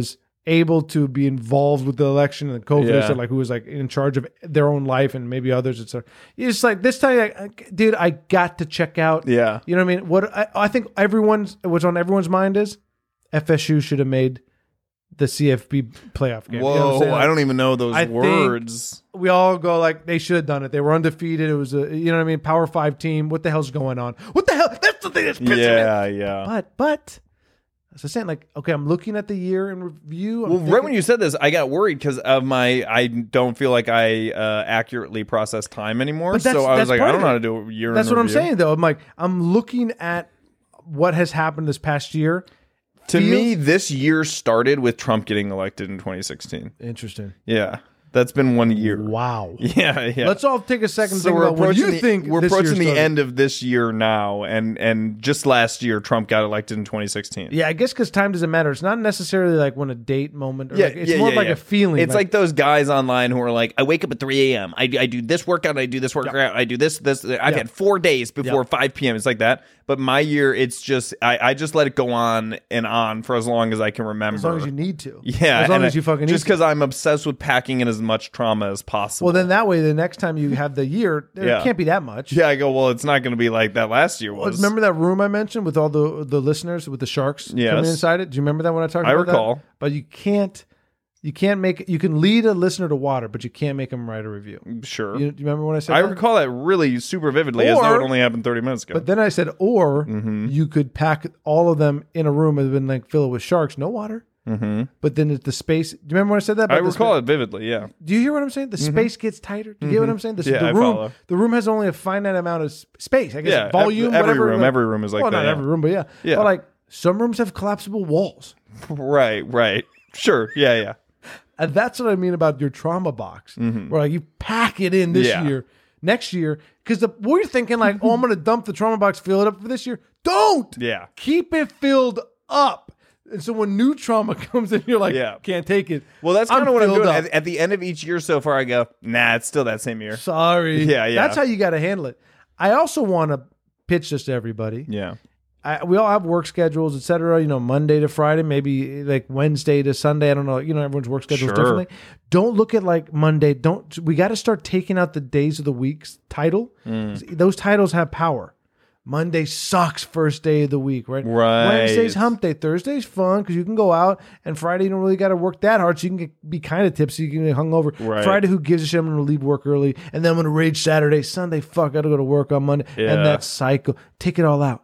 able to be involved with the election and COVID, Yeah. so like who was like in charge of their own life and maybe others. It's, it's like this time, like, dude, I got to check out. Yeah. You know what I mean? What I, I think everyone's, what's on everyone's mind is F S U should have made the C F P playoff game. Whoa, You know what I'm saying? I don't even know those I think- words. We all go like they should have done it. They were undefeated. It was a, you know what I mean? Power five team. What the hell's going on? What the hell? That's the thing that's pissing me. Yeah, yeah. But, but, as I was saying, like, okay, I'm looking at the year in review. I'm Well, right thinking- when you said this, I got worried because of my. I don't feel like I uh, accurately process time anymore. But that's- So I was that's like, part I don't of know it. how to do a year. That's in what I'm review. saying, though. I'm like, I'm looking at what has happened this past year. To Feels- me, this year started with Trump getting elected in twenty sixteen. Interesting. Yeah, that's been one year. Wow. Yeah, yeah. Let's all take a second to so think we're about what approaching you the, think we're this year approaching the started. end of this year now, and and just last year Trump got elected in twenty sixteen. Yeah, I guess because time doesn't matter. It's not necessarily like when a date moment. Or Yeah, like, it's yeah, more yeah, like yeah. a feeling. It's like, those guys online who are like, I wake up at three a.m. I, do- I do this workout, I do this workout, I do this, this. I've Yeah. had four days before Yeah. five p.m. It's like that. But my year, it's just, I, I just let it go on and on for as long as I can remember. as long as you need to. Yeah. As long and as I- you fucking need Just to. because I'm obsessed with packing in as much trauma as possible. Well, then that way, the next time you have the year, there Yeah. can't be that much. yeah, I go, well, it's not going to be like that last year Well, was. remember that room I mentioned with all the the listeners with the sharks Yes. coming inside it? Do you remember that when I talked I about recall. that? But you can't, you can't make, you can lead a listener to water, but you can't make them write a review. Sure. You, do you remember when I said I that? recall that really super vividly as though Or- it only happened thirty minutes ago. But then I said, or Mm-hmm. you could pack all of them in a room and then like fill it with sharks, no water. mm-hmm. But then it's the space. Do you remember when I said that? I About the recall spa- it vividly, yeah. Do you hear what I'm saying? The space gets tighter. Do you get what I'm saying? The, Yeah, the I room, follow. the room has only a finite amount of s- space. I guess Yeah, volume, every whatever. room, like- every room is like well, that, not yeah. every room, but yeah. Yeah. But like some rooms have collapsible walls. Right, right. Sure. Yeah, yeah. And that's what I mean about your trauma box, where like you pack it in this Mm-hmm. Yeah. year, next year, because the we're thinking like, oh, I'm going to dump the trauma box, fill it up for this year. Don't. Yeah. Keep it filled up. And so when new trauma comes in, you're like, Yeah. can't take it. Well, that's kind of what I'm filled doing. up. At, at the end of each year so far, I go, nah, it's still that same year. Sorry. Yeah, yeah. That's how you got to handle it. I also want to pitch this to everybody. Yeah. I, we all have work schedules, et cetera. You know, Monday to Friday, maybe like Wednesday to Sunday. I don't know. You know, everyone's work schedule is Sure. differently. Don't look at like Monday. Don't. We got to start taking out the days of the week's title. Mm. Those titles have power. Monday sucks first day of the week, right? Right. Wednesday's hump day. Thursday's fun because you can go out, and Friday you don't really got to work that hard, so you can get, be kind of tipsy. You can get hungover. Right. Friday, who gives a shit? I'm going to leave work early, and then I'm going to rage Saturday, Sunday. Fuck, I got to go to work on Monday, Yeah. and that cycle. Take it all out.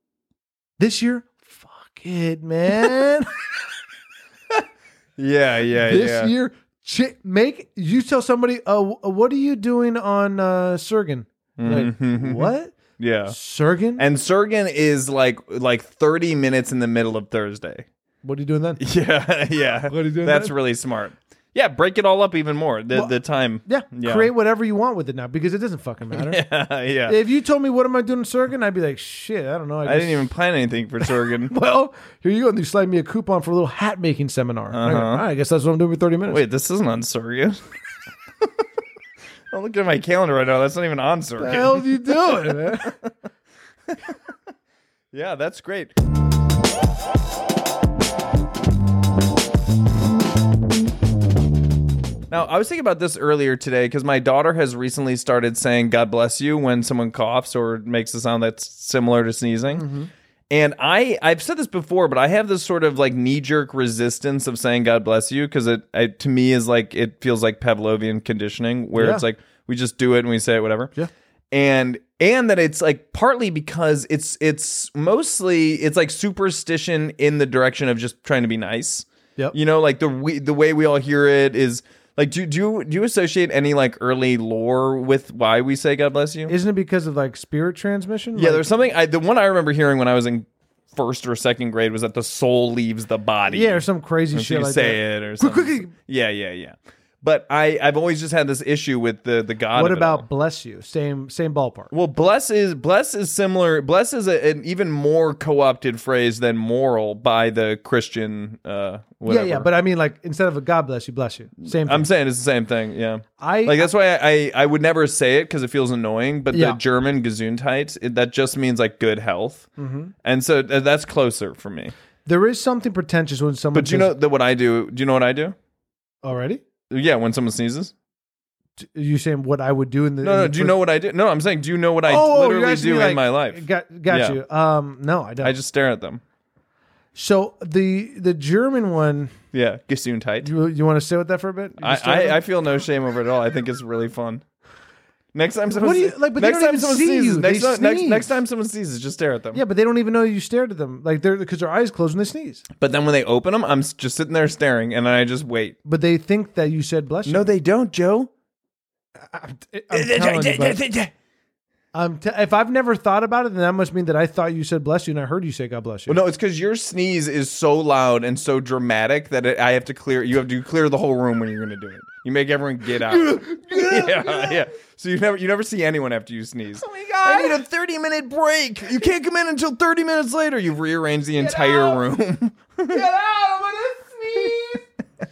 This year, fuck it, man. Yeah, yeah, this yeah. year, ch- make you tell somebody, uh, what are you doing on uh, Surgen? Like, Mhm. what? Yeah. Surgen? And Surgen is like like thirty minutes in the middle of Thursday. What are you doing then? Yeah, yeah. What are you doing That's then? really smart. Yeah, break it all up even more. The Well, the time. Yeah, Yeah. create whatever you want with it now because it doesn't fucking matter. Yeah, yeah. If you told me what am I doing in Surgen, I'd be like, shit, I don't know. I just- didn't even plan anything for Surgen. Well, here you go. And you slide me a coupon for a little hat making seminar. I, go, Uh-huh. all right, I guess that's what I'm doing for thirty minutes. Wait, this isn't on Surgen. I'm looking at my calendar right now. That's not even on what the Surgen. hell are you doing, man? Yeah, that's great. Now, I was thinking about this earlier today because my daughter has recently started saying God bless you when someone coughs or makes a sound that's similar to sneezing. Mm-hmm. And I, I've said this before, but I have this sort of like knee-jerk resistance of saying God bless you because it, it, to me, is like, it feels like Pavlovian conditioning where Yeah. it's like, we just do it and we say it, whatever. Yeah. And and that it's like partly because it's it's mostly it's like superstition in the direction of just trying to be nice. Yep. You know, like the we, the way we all hear it is like do do you, do you associate any like early lore with why we say God bless you? Isn't it because of like spirit transmission? Yeah, Like- there's something I the one I remember hearing when I was in first or second grade was that the soul leaves the body. Yeah, or some crazy And so shit you like say that. it or Quick, something. quick, quick. Yeah, yeah, yeah. But I I've always just had this issue with the the God. What of it all. about bless you? Same same ballpark. Well, bless is bless is similar. Bless is a, an even more co-opted phrase than moral by the Christian. Uh, whatever. Yeah, yeah, but I mean, like instead of a God bless you, bless you. Same thing. I'm saying it's the same thing. Yeah, I like that's why I I, I would never say it because it feels annoying. But Yeah. the German Gesundheit, it, that just means like good health, Mhm. and so th- that's closer for me. There is something pretentious when someone. But do you says, know that what I do? Do you know what I do? already? Yeah, when someone sneezes. Are you saying what I would do in the? No, in no. the Do you first- know what I do? No, I'm saying, do you know what I Oh, you're literally asking do me, like, in my life? Got got Yeah. you. Um, no, I don't. I just stare at them. so the the German one. Yeah, Gesundheit. You you want to stay with that for a bit? You I, just stare at I, them? I feel no shame over it at all. I think it's really fun. Next time someone What do you- sne- like, but they next don't time even someone see sneezes, you. next, They time, next, sneeze. next time someone sneezes, just stare at them. Yeah, but they don't even know you stared at them. Like they're because their eyes closed when they sneeze. But then when they open them, I'm s- just sitting there staring, and then I just wait. But they think that you said bless you. No, they don't, Joe. I'm, I'm telling you, but I'm t- if I've never thought about it, then that must mean that I thought you said bless you, and I heard you say God bless you. Well, no, it's because your sneeze is so loud and so dramatic that it, I have to clear. You have to clear the whole room when you're going to do it. You make everyone get out. yeah, yeah. So you never, you never see anyone after you sneeze. Oh my God. I need a thirty minute break. You can't come in until thirty minutes later. You've rearranged the entire out. room. Get out! I'm gonna sneeze.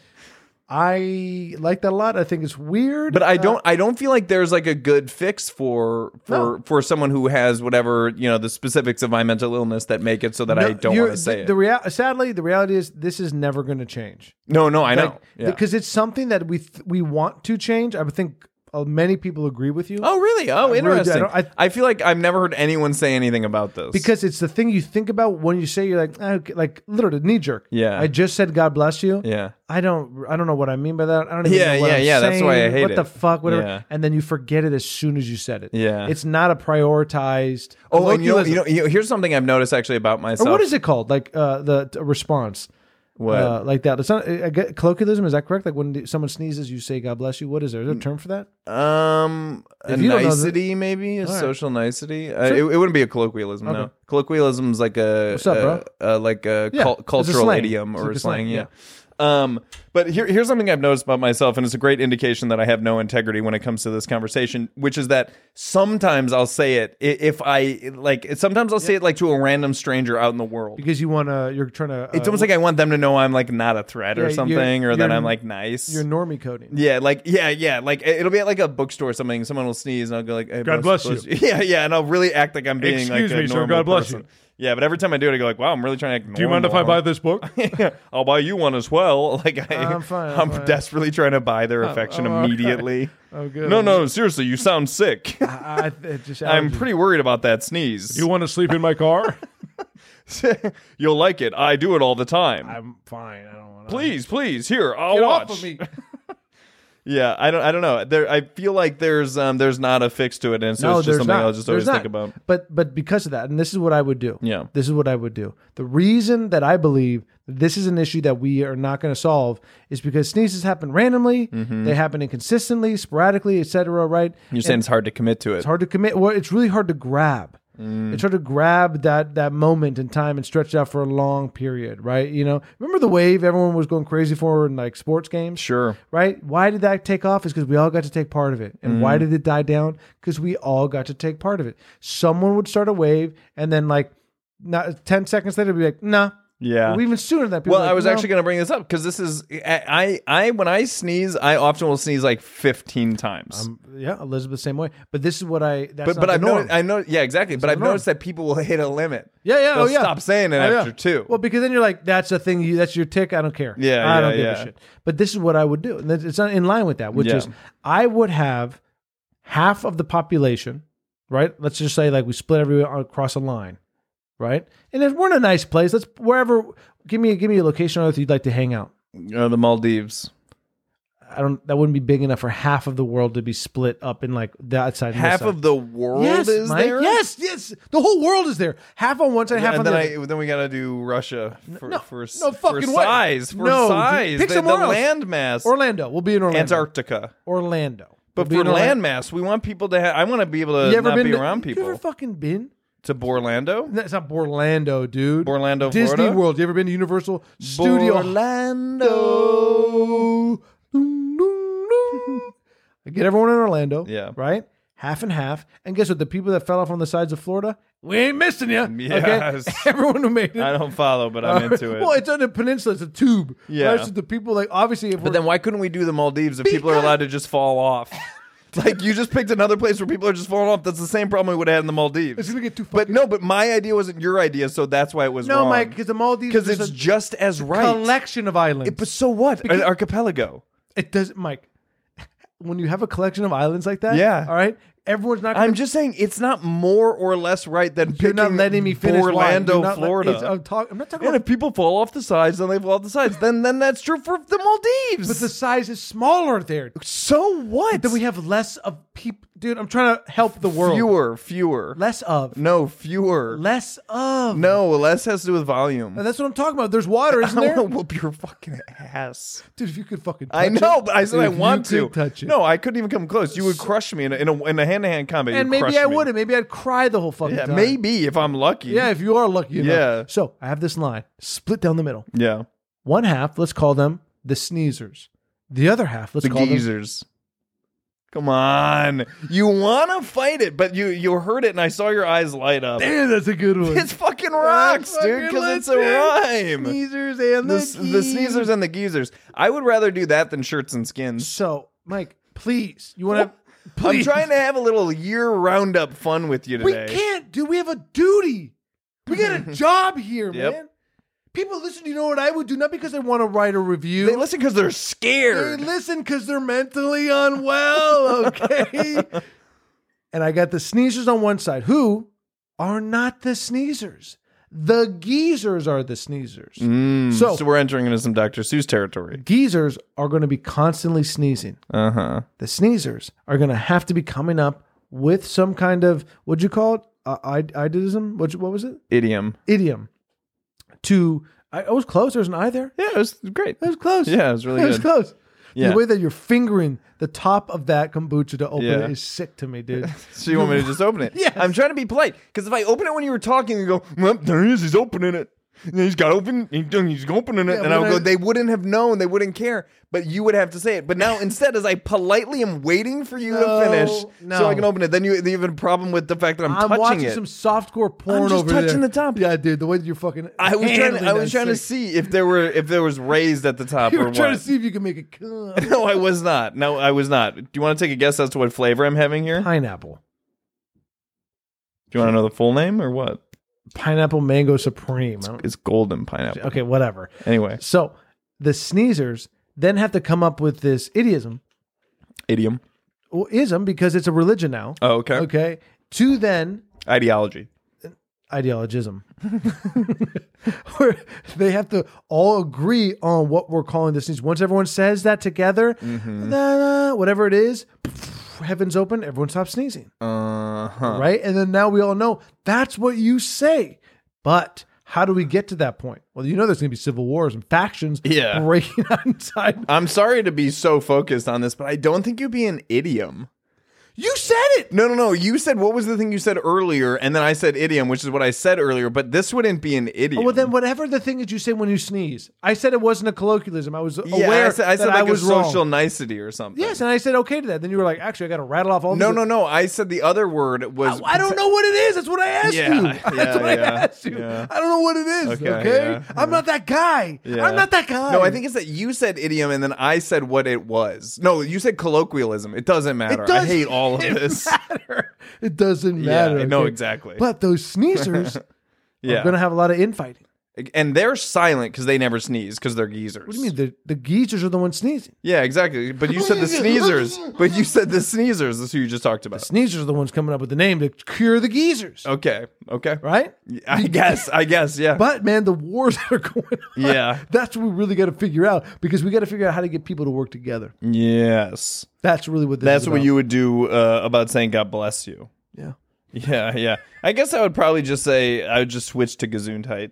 I like that a lot. I think it's weird, But I Uh, don't. I don't feel like there's like a good fix for for No. for someone who has whatever, you know, the specifics of my mental illness that make it so that I no, don't you're- want to say the, it. The rea- sadly, the reality is this is never going to change. no, no, I know. Like, Yeah. because it's something that we th- we want to change. I would think uh, many people agree with you. Oh, really? Oh, really do. I interesting. don't- I- I, feel like I've never heard anyone say anything about this. Because it's the thing you think about when you say you're like, ah, okay, like literally knee jerk. Yeah. I just said God bless you. yeah. I don't I don't know what I mean by that. I don't even Yeah, know what yeah, I'm yeah, that's why I saying. hate what it. the fuck, whatever. Yeah. And then you forget it as soon as you said it. Yeah. It's not a prioritized. Oh, and you know, colloquialism. you know, you know, here's something I've noticed actually about myself. or what is it called? Like uh, the t- response. What? Uh, like that. It's not I get, colloquialism. Is that correct? Like when someone sneezes, you say God bless you. What is there? Is there a term for that? Um, a If you don't know nicety, maybe a All right. social nicety. Uh, it, it wouldn't be a colloquialism. No, Okay. colloquialism's like a What's up, bro? a- a- like a Yeah, cul- it's a cultural slang. idiom It's or like a a slang, slang. Yeah. Um, but here, here's something I've noticed about myself, and it's a great indication that I have no integrity when it comes to this conversation, which is that sometimes I'll say it i- if I like. Sometimes I'll say it like to a random stranger out in the world. Because you want to. You're trying to. Uh, It's almost like I want them to know I'm like not a threat Yeah, or you're- something, or that you're- I'm like nice. you're normie coding. Yeah, like yeah, yeah, like it- it'll be at like a bookstore or something. Someone will sneeze, and I'll go like, hey, God bless you. Yeah, yeah, and I'll really act like I'm being Excuse like a me, sir, normal God bless person. you. Yeah, but every time I do it, I go like, wow, I'm really trying to act Do you mind if I buy this book? Yeah, I'll buy you one as well. Like I, I'm fine, I'm I'm fine. desperately trying to buy their affection oh, okay. immediately. Oh, good. No, no, seriously, you sound sick. I, I, it just I'm allergies. pretty worried about that sneeze. want to sleep in my car? You'll like it. I do it all the time. I'm fine. I don't want to. Please, please, here, I'll Get watch. off of me. Yeah, I don't. I don't know. There, I feel like there's, um, there's not a fix to it, and so No, it's just there's something not. I'll just There's always think not. about. But but because of that, and this is what I would do. Yeah. This is what I would do. The reason that I believe this is an issue that we are not going to solve is because sneezes happen randomly, they happen inconsistently, sporadically, et cetera. Right? You're saying And it's hard to commit to it. it's hard to commit. Well, it's really hard to grab. Mm. It's hard to grab that that moment in time and stretch it out for a long period, right? You know, remember the wave everyone was going crazy for in like sports games? Sure. Right? Why did that take off? Is because we all got to take part of it. And Mm-hmm. why did it die down? Because we all got to take part of it. Someone would start a wave, and then like not ten seconds later, be like, nah. Yeah. Or even sooner than that. People Well, are like, I was no. actually going to bring this up because this is I, I I when I sneeze, I often will sneeze like fifteen times. Um, yeah, Elizabeth same way. But this is what I. That's but not but the I've norm. noticed, I know yeah exactly. but not I've the norm. noticed that people will hit a limit. Yeah, yeah, They'll oh yeah. stop saying it Oh, yeah. after two. Well, because then you're like, that's the thing. You, that's your tick. I don't care. Yeah, I yeah, don't give yeah. a shit. But this is what I would do, and it's not in line with that. Which Yeah. is, I would have half of the population, right? Let's just say like we split everyone across a line, right? And if we're in a nice place, let's wherever. Give me give me a location on Earth you'd like to hang out. Uh, the Maldives. I don't. That wouldn't be big enough for half of the world to be split up in like that side. and this Half side. of the world yes, is Mike, there. Yes, yes. The whole world is there. Half on one side, half and on the then other. I then we gotta do Russia for no, for, s- no fucking for way. size for No, dude. size. Pick the, somewhere the else. land mass. Orlando. We'll be in Orlando. Antarctica. Orlando. But We'll be for in Orlando. land mass, we want people to have. I want to be able to You ever not been be to, around people. You ever fucking been? To Borlando? That's not Orlando, dude. Orlando, Disney Florida? World. You ever been to Universal Studio? Orlando. Get everyone in Orlando. Yeah. Right? Half and half. And guess what? The people that fell off on the sides of Florida, we ain't missing you. Yes. Okay? Everyone who made it. I don't follow, but I'm into it. Well, it's on a peninsula. It's a tube. Yeah. Right? So the people, like, obviously, if But we're, then why couldn't we do the Maldives if people are allowed to just fall off? Like, you just picked another place where people are just falling off. That's the same problem we would have had in the Maldives. It's gonna get too But fucking. no, but my idea wasn't your idea, so that's why it was no, wrong. Mike, because the Maldives Because is it's just just as a right. collection of islands. It- but so what? Because- An archipelago. It does, Mike. When you have a collection of islands like that, Yeah. all right, everyone's not. Gonna, I'm just saying it's not more or less right than You're picking not letting me finish. why. Orlando, You're not let- Florida. it's- I'm, talk, I'm not talking and about. if people fall off the sides, then they fall off the sides. Then then that's true for the Maldives. But the size is smaller there. so what? Then we have less of people. Dude, I'm trying to help the world. fewer, fewer. Less of. No, fewer. Less of. No, less has to do with volume. And that's what I'm talking about. There's water, isn't I there? want to whoop your fucking ass. Dude, if you could fucking touch I know, it, but I said I if you want to could touch it. No, I couldn't even come close. You would crush me in a in a, in a hand-to-hand combat. And You'd maybe crush I me. wouldn't. Maybe I'd cry the whole fucking Yeah, time. maybe if I'm lucky. Yeah, if you are lucky enough. Yeah. So I have this line split down the middle. yeah. One half, let's call them the sneezers. The other half, let's The call them. geezers. Come on, you want to fight it, but you you heard it, and I saw your eyes light up. Damn, that's a good one. It's fucking rocks, That's dude, fucking because it's a legit. rhyme. Sneezers and the, The, the sneezers and the geezers. I would rather do that than shirts and skins. So, Mike, please, you want to? I'm Please, trying to have a little year roundup fun with you We today. can't, dude. We have a duty. We got a job here, Yep. man. People listen. You know what I would do? Not because they want to write a review. They listen because they're They scared. listen because they're mentally unwell, okay? And I got the sneezers on one side, who are not the sneezers. The geezers are the sneezers. Mm, So- so, we're entering into some Doctor Seuss territory. Geezers are going to be constantly sneezing. Uh huh. The sneezers are going to have to be coming up with some kind of, what'd you call it? Uh, id- idiotism? What, what was it? Idiom. Idiom. To, I, I was close. There's an I there. Yeah, it was great. It was close. Yeah, it was really It was good. close. Yeah. The way that you're fingering the top of that kombucha to open Yeah. it is sick to me, dude. So you want me to just open it? Yes. I'm trying to be polite because if I open it when you were talking, you go, well, there he is. He's opening it. And he's got open. He's opening it, Yeah, and I would but go. I- They wouldn't have known. They wouldn't care. But you would have to say it. But now instead, as I politely am waiting for you No, to finish no. so I can open it, then you, you have a problem with the fact that I'm, I'm touching watching it. some softcore porn I'm just over touching there. the top. Yeah, dude. The way that you're fucking. I was trying. To, handling I was that trying to sick. see if there were if there was raised at the top You or were trying what. to see if you can make it come. No, I was not. No, I was not. Do you want to take a guess as to what flavor I'm having here? Do Pineapple. you want to know the full name or what? Pineapple mango supreme. I don't- It's golden pineapple. Okay, whatever. Anyway, So the sneezers then have to come up with this idiom. idiom. Well, ism because it's a religion now. Oh, okay. Okay. To then Ideology. ideologism. Where they have to all agree on what we're calling this sneeze. Once everyone says that together, Mm-hmm. da- da, whatever it is, heaven's open, everyone stops sneezing. Uh huh. Right? And then now we all know that's what you say. But how do we get to that point? Well, you know there's going to be civil wars and factions Yeah. breaking out inside. I'm sorry to be so focused on this, but I don't think you'd be an idiom. You said it. No, no, no. You said what was the thing you said earlier, and then I said idiom, which is what I said earlier. But this wouldn't be an idiom. Oh, well, then whatever the thing is you say when you sneeze. I said it wasn't a colloquialism. I was yeah, aware I said, I said that like I was a social wrong. nicety or something. Yes, and I said okay to that. Then you were like, actually, I got to rattle off all No, these- no, no. I said the other word was. I, I don't know what it is. That's what I asked Yeah, you. yeah, That's what I yeah, asked you. yeah. I don't know what it is. Okay, Okay, yeah, I'm not that guy. Yeah. I'm not that guy. No, I think it's that you said idiom and then I said what it was. No, you said colloquialism. It doesn't matter. It does I hate all of this. matter. It doesn't Yeah, matter. I know okay? exactly. But those sneezers Yeah. are going to have a lot of infighting. And they're silent because they never sneeze because they're geezers. What do you mean? The, the geezers are the ones sneezing. Yeah, exactly. But you said the sneezers. But you said the sneezers. That's who you just talked about. Sneezers are the ones coming up with the name to cure the geezers. Okay. Okay. Right? I guess. I guess. Yeah. But man, the wars that are going on, Yeah. that's what we really got to figure out because we got to figure out how to get people to work together. Yes. That's really what this That's is what about. you would do uh, about saying God bless you. Yeah. Yeah. Yeah. I guess I would probably just say I would just switch to Gesundheit.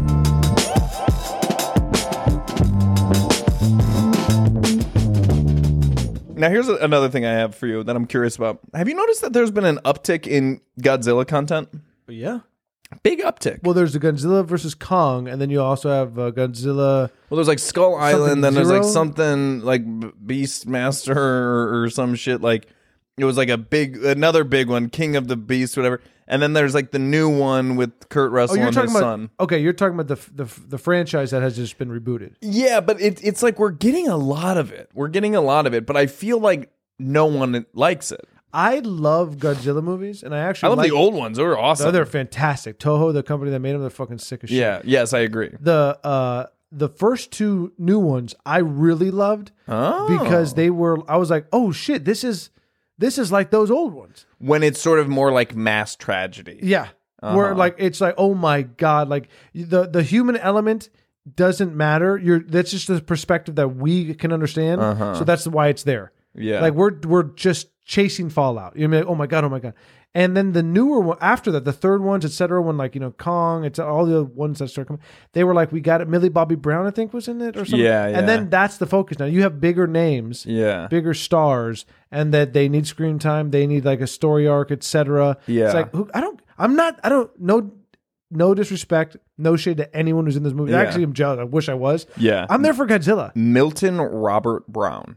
Now, here's a- another thing I have for you that I'm curious about. Have you noticed that there's been an uptick in Godzilla content? But yeah. Big uptick. Well, there's the Godzilla versus Kong, and then you also have uh, Godzilla. Well, there's like Skull Island, then there's Zero? like something like B- Beastmaster or, or some shit. Like it was like a big, another big one, King of the Beast, whatever. And then there's like the new one with Kurt Oh, Russell you're and talking his about son. okay. You're talking about the the the franchise that has just been rebooted. Yeah, but it, it's like we're getting a lot of it. We're getting a lot of it, but I feel like no one likes it. I love Godzilla movies, and I actually I love like, the old ones. They were awesome. They're fantastic. Toho, the company that made them, they're fucking sick as shit. Yeah. Yes, I agree. The uh, the first two new ones I really loved Oh. because they were. I was like, oh shit, this is this is like those old ones. When it's sort of more like mass tragedy. Yeah, Uh-huh. where like it's like, oh my god, like the the human element doesn't matter. You're that's just the perspective that we can understand. Uh-huh. So that's why it's there. Yeah. Like we're we're just chasing Fallout. You know, like, oh my god, oh my god. And then the newer one after that, the third ones, et cetera, when like, you know, Kong, it's all the ones that start coming. They were like, we got it. Millie Bobby Brown, I think, was in it or something. Yeah, yeah. And then that's the focus now. You have bigger names, Yeah. bigger stars, and that they need screen time, they need like a story arc, et cetera. Yeah. It's like who, I don't I'm not I don't no no disrespect, no shade to anyone who's in this movie. Yeah. Actually, I'm jealous. I wish I was. Yeah. I'm there for Godzilla. Milton Robert Brown.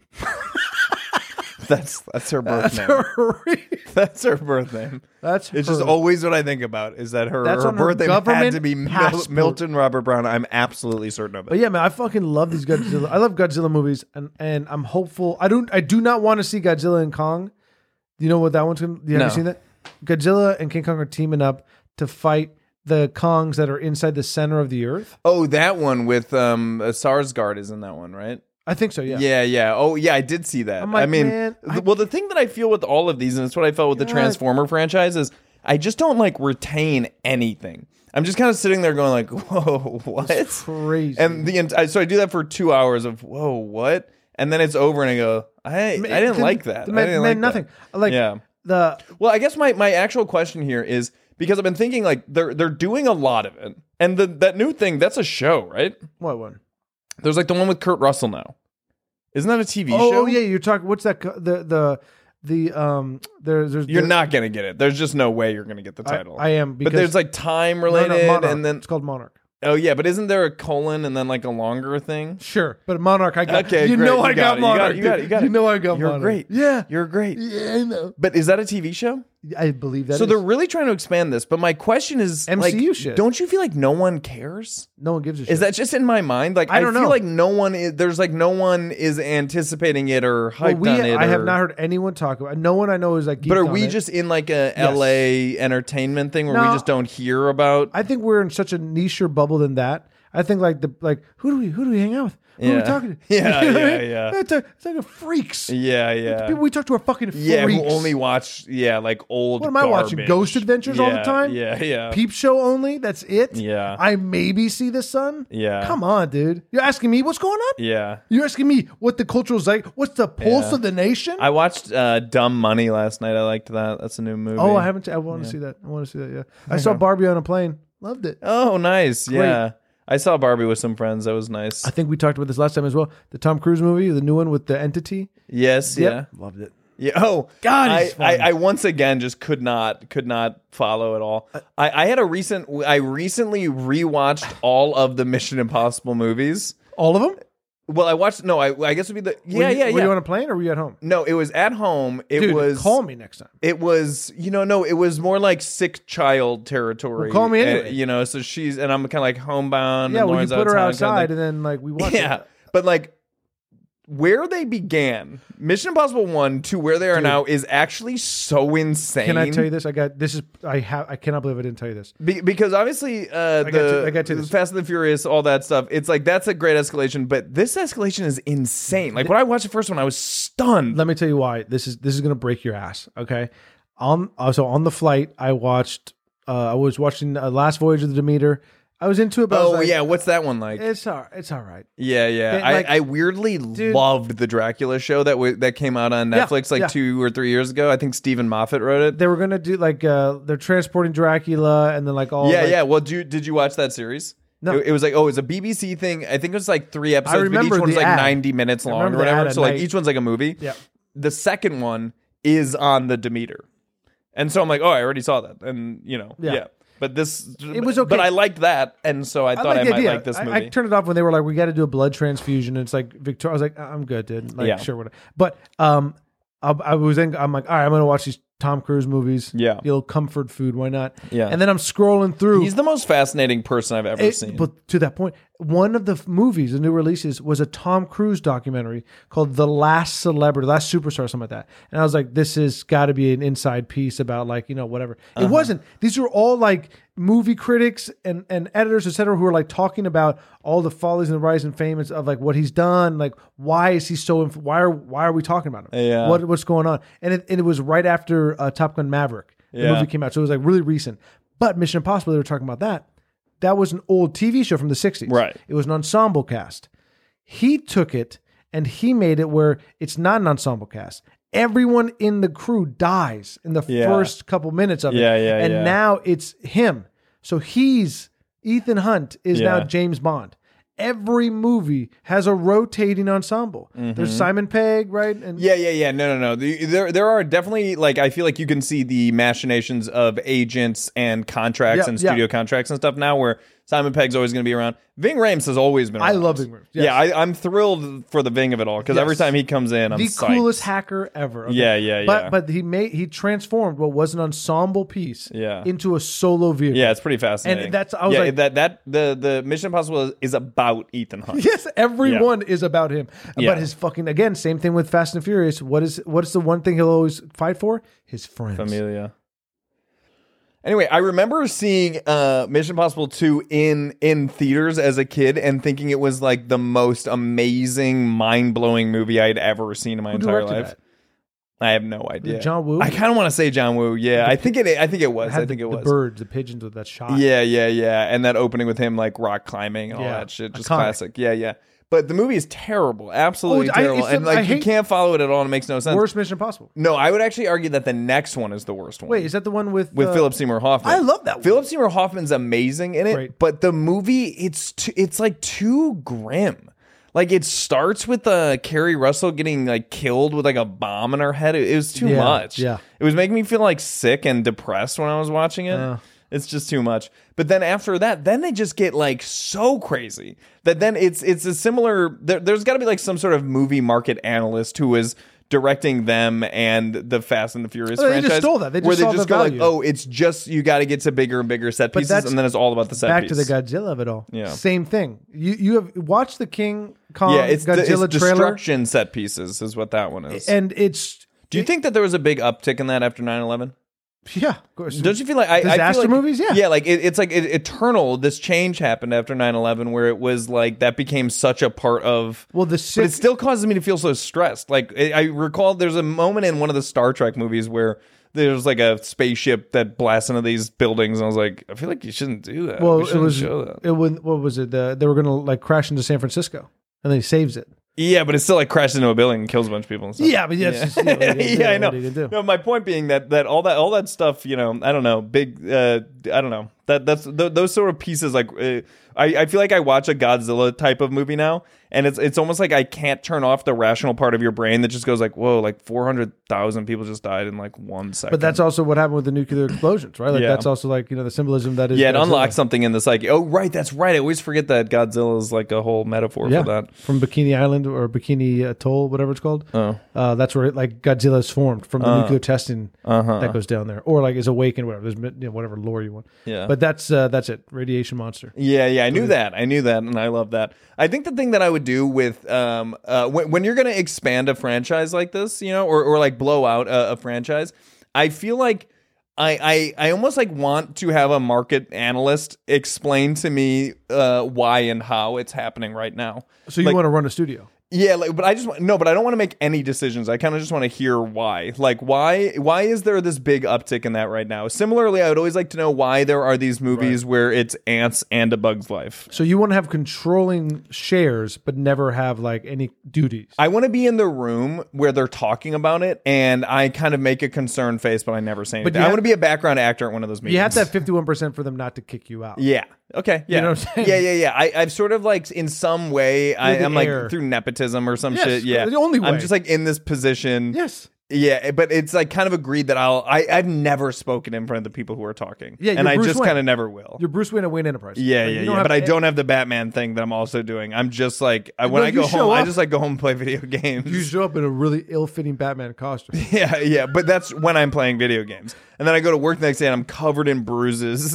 That's that's her birth That's name. her. That's her birth name. That's It's her. just always what I think about is that her, That's her on her birth name had government to be Mil- passport. Milton Robert Brown. I'm absolutely certain of it. But yeah, man, I fucking love these Godzilla. I love Godzilla movies, and and I'm hopeful. I don't. I do not want to see Godzilla and Kong. You know what that one's gonna? You No. have you seen that? Godzilla and King Kong are teaming up to fight the Kongs that are inside the center of the earth. Oh, that one with um, uh, Sarsgaard is in that one, right? I think so. Yeah. Yeah, yeah. Oh, yeah, I did see that. I'm like, I mean, man, th- I- well, the thing that I feel with all of these, and it's what I felt with the God. Transformer franchise, is I just don't like retain anything. I'm just kind of sitting there going like, whoa, what? It's crazy. And the ent- I- so I do that for two hours of whoa, what? And then it's over, and I go, I I didn't Then- like that. then- I didn't then like nothing. That. Like yeah. the Well, I guess my, my actual question here is because I've been thinking like they're they're doing a lot of it, and the that new thing that's a show, right? what one? There's like the one with Kurt Russell now. Isn't that a T V Oh, show? oh yeah, you're talking. What's that? co- The the the um. There's there's. You're the- not gonna get it. There's just no way you're gonna get the I, title. I am but because there's like time no, no, related, Monarch. and then it's called Monarch. oh yeah, but isn't there a colon and then like a longer thing? Sure, but Monarch, I got. Okay, you great. know You I got got, it. You got Monarch. it. You got it. You got it. know I got You're Monarch. great. Yeah, You're great. yeah, I know. But is that a T V show? I believe that. so is. they're really trying to expand this. But my question is, M C U like, shit. don't you feel like no one cares? no one gives a shit. Is that just in my mind? Like I don't feel know. like no one is. There's like no one is anticipating it or hyped Well, we, on it. I have or- not heard anyone talk about. No one I know is like. But are geeked on we it. just in like a L A entertainment thing where No. we just don't hear about? I think we're in such a niche bubble than that. I think like the like who do we who do we hang out with? Who are we Yeah. talking to? Yeah, You know what I yeah, mean? yeah. It's like, it's like a freaks. yeah, yeah. People we talk to are fucking freaks. Yeah, who only watch yeah like old. What am I watching? garbage. Ghost Adventures all the Yeah, time? Yeah, yeah, Peep show only. That's it. Yeah. I maybe see the sun. Yeah. Come on, dude. You're asking me what's going on? yeah. You're asking me what the cultural like. What's the pulse Yeah. of the nation? I watched uh, Dumb Money last night. I liked that. That's a new movie. oh, I haven't. I want to see that. I want to see that. Yeah. I saw Barbie on a plane. Loved it. Oh, nice. Great. Yeah, I saw Barbie with some friends. That was nice. I think we talked about this last time as well. The Tom Cruise movie, the new one with the entity. yes. Yep. Yeah. Loved it. Yeah. Oh God, I, he's funny. I, I once again just could not could not follow at all. I, I had a recent. I recently rewatched all of the Mission Impossible movies. All of them? Well, I watched. No, I, I guess it'd be the. Yeah, were you, yeah, Were yeah. you on a plane or were you at home? No, it was at home. It Dude, was. call me next time. It was, you know, no, it was more like sick child territory. Well, call me Uh, anyway. you know, so she's and I'm kind of like homebound. Yeah, and well, you Lauren's put her out of town outside kind of and then like we watched thing. Yeah, it. but like where they began, Mission Impossible One to where they are Dude. now is actually so insane. Can I tell you this? I got this is I have I cannot believe I didn't tell you this. Be- because obviously, uh, got the to- I got to the this. Fast and the Furious, all that stuff. It's like that's a great escalation, but this escalation is insane. Like when I watched the first one, I was stunned. Let me tell you why. This is this is gonna break your ass. Okay. On uh, so on the flight, I watched. Uh, I was watching uh, Last Voyage of the Demeter. I was into it. But I was Oh like, yeah, what's that one like? It's all, it's all right. Yeah, yeah. They- like- I, I weirdly Dude. loved the Dracula show that w- that came out on Yeah, Netflix like yeah. two or three years ago. I think Stephen Moffat wrote it. They were gonna do like uh, they're transporting Dracula and then like all. yeah, like, yeah. Well, did you, did you watch that series? No. It, it was like, oh, it's a B B C thing. I think it was like three episodes, but each remember one was the like ad. ninety minutes I long or remember the ad whatever. at So like night. each one's like a movie. Yeah. The second one is on the Demeter. And so I'm like, oh, I already saw that. And, you know, Yeah. yeah. But this, It was okay. But I liked that. And so I thought I, like the might idea. like this I- movie. I, turned it off when they were like, "We got to do a blood transfusion." And it's like Victoria. I was like, "I'm good, dude. Like, Yeah. sure, whatever." But um, I, I was in. I'm like, all right, I'm gonna watch these Tom Cruise movies. Yeah. the old comfort food. Why not? Yeah. And then I'm scrolling through. He's the most fascinating person I've ever It- seen. But to that point, one of the f- movies, the new releases, was a Tom Cruise documentary called The Last Celebrity, Last Superstar, something like that. And I was like, this has got to be an inside piece about like, you know, whatever. Uh-huh. It wasn't. These were all like movie critics and, and editors, et cetera, who were like talking about all the follies and the rise and fame of like what he's done. Like, why is he so, inf- why are, why are we talking about him? Yeah. What, what's going on? And it, and it was right after uh, Top Gun Maverick. The Yeah. movie came out. So it was like really recent. But Mission Impossible, they were talking about that. That was an old T V show from the sixties. Right. It was an ensemble cast. He took it and he made it where it's not an ensemble cast. Everyone in the crew dies in the Yeah. first couple minutes of it. Yeah, yeah, and yeah. now it's him. So he's, Ethan Hunt is Yeah. now James Bond. Every movie has a rotating ensemble. There's Simon Pegg, right? And Yeah, yeah, yeah. No, no, no. The, there, there are definitely like I feel like you can see the machinations of agents and contracts Yeah, and yeah. studio contracts and stuff now. Where Simon Pegg's always going to be around. Ving Rhames has always been. I around. love Ving Rhames. Yes. Yeah, I, I'm thrilled for the Ving of it all because every Yes. time he comes in, I'm the psyched. coolest hacker ever. Okay. Yeah, yeah, But yeah. but he made he transformed what was an ensemble piece Yeah. into a solo vehicle. Yeah, it's pretty fascinating. And that's- I was yeah, like- that that the the Mission Impossible is, is about Ethan Hunt. Yes, everyone is about him. Yeah. But his fucking again, same thing with Fast and Furious. What is what is the one thing he'll always fight for? His friends. Familia. Anyway, I remember seeing uh, Mission Impossible two in in theaters as a kid and thinking it was like the most amazing, mind blowing movie I'd ever seen in my Who entire directed life. that? I have no idea. John Woo? I kind of want to say John Woo. Yeah, I think it. I think it was. It had I think the, it the was. birds, the pigeons with that shot. Yeah, yeah, yeah. And that opening with him like rock climbing and all Yeah. that shit, just Iconic. classic. Yeah, yeah. But the movie is terrible, absolutely Oh, I- terrible, it's and a- like I you hate- can't follow it at all. And it makes no sense. Worst Mission Impossible. No, I would actually argue that the next one is the worst one. Wait, is that the one with with uh, Philip Seymour Hoffman. I love that one. Philip Seymour Hoffman's amazing in it, Great. but the movie it's too, it's like too grim. Like it starts with uh, Carrie Russell getting like killed with like a bomb in her head. It, it was too Yeah, much. yeah. It was making me feel like sick and depressed when I was watching it. Uh. It's just too much. But then after that, then they just get like so crazy that then it's it's a similar. There, there's got to be like some sort of movie market analyst who is directing them and the Fast and the Furious Oh, they franchise. just stole that. They just where they saw just the go like, value. oh, it's just you got to get to bigger and bigger set But pieces, that's and then it's all about the set back piece. to the Godzilla of it all. Yeah. Same thing. You you have watched the King Kong yeah, it's, the, Godzilla it's trailer, destruction set pieces is what that one is. and it's Do you think that there was a big uptick in that after nine eleven? yeah, of course. Don't you feel like I, I Disaster feel like, movies? Yeah. yeah, like it, it's like it, eternal. This change happened after nine eleven, where it was like that became such a part of. Well, the But sick, it still causes me to feel so stressed. Like I I recall, there's a moment in one of the Star Trek movies where there's like a spaceship that blasts into these buildings, and I was like, I feel like you shouldn't do that. well, We it shouldn't was show that. it was what was it? Uh, they were gonna like crash into San Francisco, and then he saves it. Yeah, but it still like crashes into a building and kills a bunch of people and stuff. Yeah, but that's just, you know, what are you gonna do? yeah, I know. What are you gonna do? No, my point being that that all that all that stuff, you know, I don't know, big, uh, I don't know, that that's th- those sort of pieces. Like, uh, I I feel like I watch a Godzilla type of movie now, and it's it's almost like I can't turn off the rational part of your brain that just goes like, whoa, like four hundred thousand people just died in like one second. But that's also what happened with the nuclear explosions, right? Like Yeah. that's also like you know the symbolism that is. yeah, it Godzilla. unlocks something in the psyche. Oh, right, that's right. I always forget that Godzilla is like a whole metaphor Yeah, for that. from Bikini Island or Bikini Atoll, whatever it's called. Oh, Uh, that's where like Godzilla is formed from the Uh, nuclear testing uh-huh. that goes down there, or like is awakened, whatever. There's you know, whatever lore you want. Yeah. But that's uh, that's it. Radiation monster. Yeah, yeah, I knew that. I knew that, and I love that. I think the thing that I would do with um, uh, when, when you're going to expand a franchise like this, you know, or or like blow out a, a franchise, I feel like I, I I almost like want to have a market analyst explain to me uh, why and how it's happening right now. So you Like- want to run a studio? Yeah, like, but I just want, no, but I don't want to make any decisions. I kind of just want to hear why. Like, why why is there this big uptick in that right now? Similarly, I would always like to know why there are these movies where it's ants and A Bug's Life. So you want to have controlling shares, but never have like any duties. I want to be in the room where they're talking about it, and I kind of make a concerned face, but I never say anything. you I have- want to be a background actor at one of those meetings. You have to have fifty-one percent for them not to kick you out. Yeah. Okay. Yeah. know what I'm saying? Yeah. Yeah. Yeah. I, I've sort of like in some way, I, the I'm like heir. through nepotism or some Yes, shit. Yeah. the only I'm way. just like in this position. Yes. Yeah, but it's like kind of agreed that I'll. I, I've never spoken in front of the people who are talking. Yeah, and you're I Bruce just Wayne. kind of never will. You're Bruce Wayne at Wayne Enterprises. Yeah, Like, yeah, you yeah. don't have But I a- don't have the Batman thing that I'm also doing. I'm just like I, when No, I you go show home, I up. just like go home and play video games. You show up in a really ill-fitting Batman costume. Yeah, yeah, but that's when I'm playing video games. And then I go to work the next day and I'm covered in bruises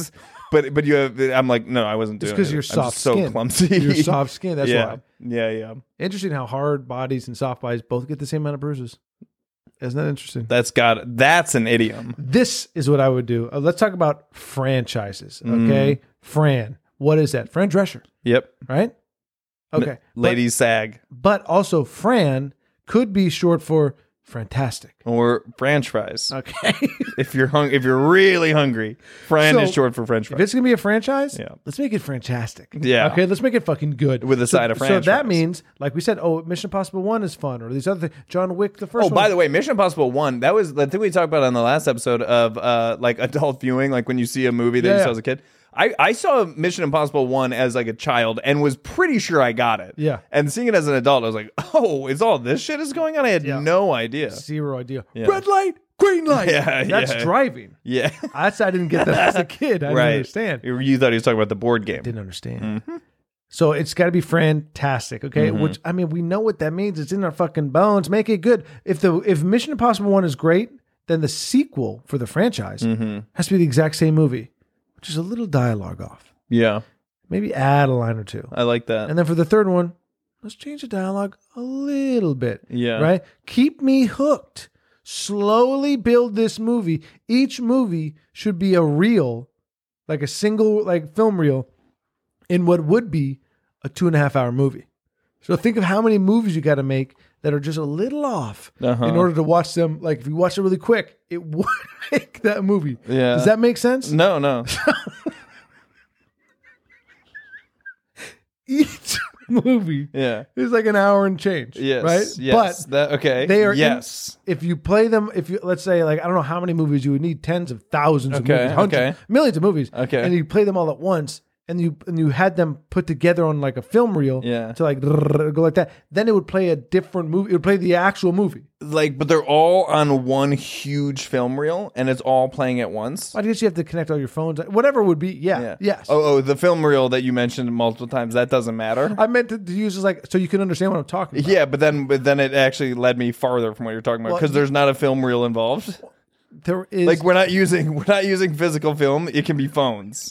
but but you have. I'm like, no, I wasn't doing It's because it. you're I'm soft just so skin. clumsy. You're soft skin. That's yeah. why. Yeah, yeah. Interesting how hard bodies and soft bodies both get the same amount of bruises. Isn't that interesting? That's got that's an idiom. This is what I would do. Uh, let's talk about franchises. Okay, Mm. Fran. What is that? Fran Drescher, Yep. right? Okay, N- ladies sag but, but also Fran could be short for fantastic. or French fries. Okay, If you're hung, if you're really hungry, Fran So, is short for French if fries. it's gonna be a franchise, Yeah. let's make it fantastic. Yeah. Okay, let's make it fucking good With a so, side of So French that fries. means, like we said, oh, Mission Impossible One is fun, or these other things. John Wick, the first Oh, one. by the way, Mission Impossible One. That was the thing we talked about on the last episode of uh, like adult viewing, like when you see a movie that Yeah, you yeah. saw as a kid. I, I saw Mission Impossible One as like a child and was pretty sure I got it. Yeah. And seeing it as an adult, I was like, oh, is all this shit is going on? I had Yeah. no idea. Zero idea. Yeah. Red light, green light. Yeah, That's yeah. driving. Yeah. That's I didn't get that as a kid. I right. didn't understand. You you thought he was talking about the board game. Didn't understand. Mm-hmm. So it's got to be fantastic, okay? Which I mean, we know what that means. It's in our fucking bones. Make it good. If the if Mission Impossible One is great, then the sequel for the franchise Mm-hmm. has to be the exact same movie, which is a little dialogue off. Yeah. Maybe add a line or two, I like that. and then for the third one, let's change the dialogue a little bit. Yeah. Right. Keep me hooked. Slowly build this movie. Each movie should be a reel, like a single like film reel, in what would be a two and a half hour movie. So think of how many movies you got to make that are just a little off Uh-huh. in order to watch them. Like if you watch it really quick, it would make that movie. Yeah. Does that make sense? No, no. Each movie Yeah. is like an hour and change. Yes. Right. Yes. But that, okay. they are in- yes. if you play them, if you let's say like I don't know how many movies you would need, tens of thousands of Okay, movies, hundreds, okay. millions of movies, Okay. and you play them all at once, and you and you had them put together on like a film reel, Yeah. to like go like that, then it would play a different movie. It would play the actual movie. Like, but they're all on one huge film reel, and it's all playing at once. I guess you have to connect all your phones, whatever it would be. Yeah, Yeah. yes. Oh, oh, the film reel that you mentioned multiple times. That doesn't matter. I meant to, to use this like so you can understand what I'm talking about. Yeah, but then, but then it actually led me farther from what you're talking about Well, because there's not a film reel involved. There is Like we're not using we're not using physical film. It can be phones.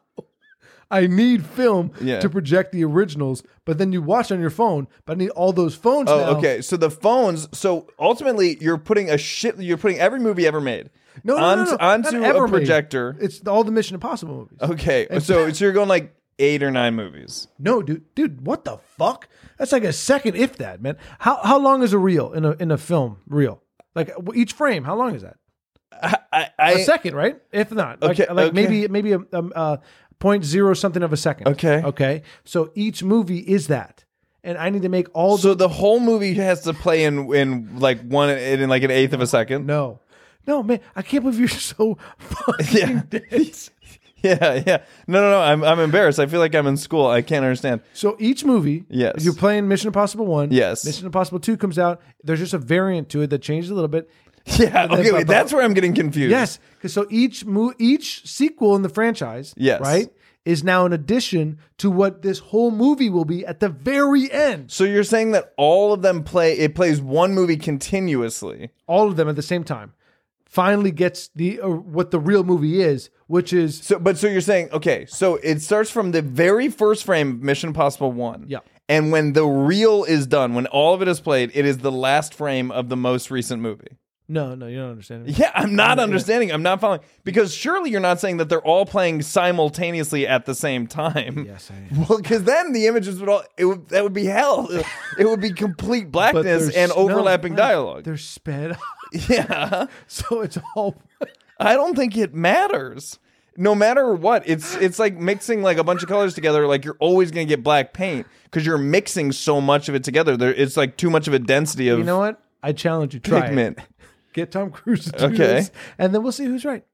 I need film Yeah. to project the originals, but then you watch on your phone. But I need all those phones. Oh, now. okay. So the phones. So ultimately, you're putting a shit. You're putting every movie ever made No, no, onto, no, no, no. onto Not ever a made. projector. It's all the Mission Impossible movies. Okay. So so you're going like eight or nine movies. No, dude, dude, what the fuck? That's like a second, if that, man. How how long is a reel in a in a film reel? Like each frame, how long is that? I, I, I A second, right? If not, like, Okay, like okay. maybe maybe a, um, uh, point zero something of a second. Okay. okay. So each movie is that, and I need to make all. So the whole movie has to play in in like one in like an eighth of a second. no, no, man, I can't believe you're so fucking Yeah. dense. Yeah, yeah. No, no, no. I'm I'm embarrassed. I feel like I'm in school. I can't understand. So each movie, Yes. if you're playing Mission Impossible One, Yes. Mission Impossible Two comes out. There's just a variant to it that changes a little bit. Yeah. And then- Okay. but- Wait, that's where I'm getting confused. Yes, because so each mo- each sequel in the franchise, Yes. right, is now an addition to what this whole movie will be at the very end. So you're saying that all of them play? It plays one movie continuously. All of them at the same time. Finally gets the uh, what the real movie is, which is So, but so you're saying, okay, so it starts from the very first frame of Mission Impossible One. Yeah. And when the reel is done, when all of it is played, it is the last frame of the most recent movie. no, no, you don't understand. me. Yeah, I'm not understanding. I'm not following. Because surely you're not saying that they're all playing simultaneously at the same time. Yes, I am. Well, because then the images would all, it would, that would be hell. It would be complete But blackness they're and s- no, overlapping Mike, dialogue. They're sped up, Yeah. so it's all. I don't think it matters. No matter what, it's it's like mixing like a bunch of colors together. Like you're always gonna get black paint because you're mixing so much of it together. There, it's like too much of a density of You know what? I challenge you. Try pigment. it. Get Tom Cruise to do Okay. this, and then we'll see who's right.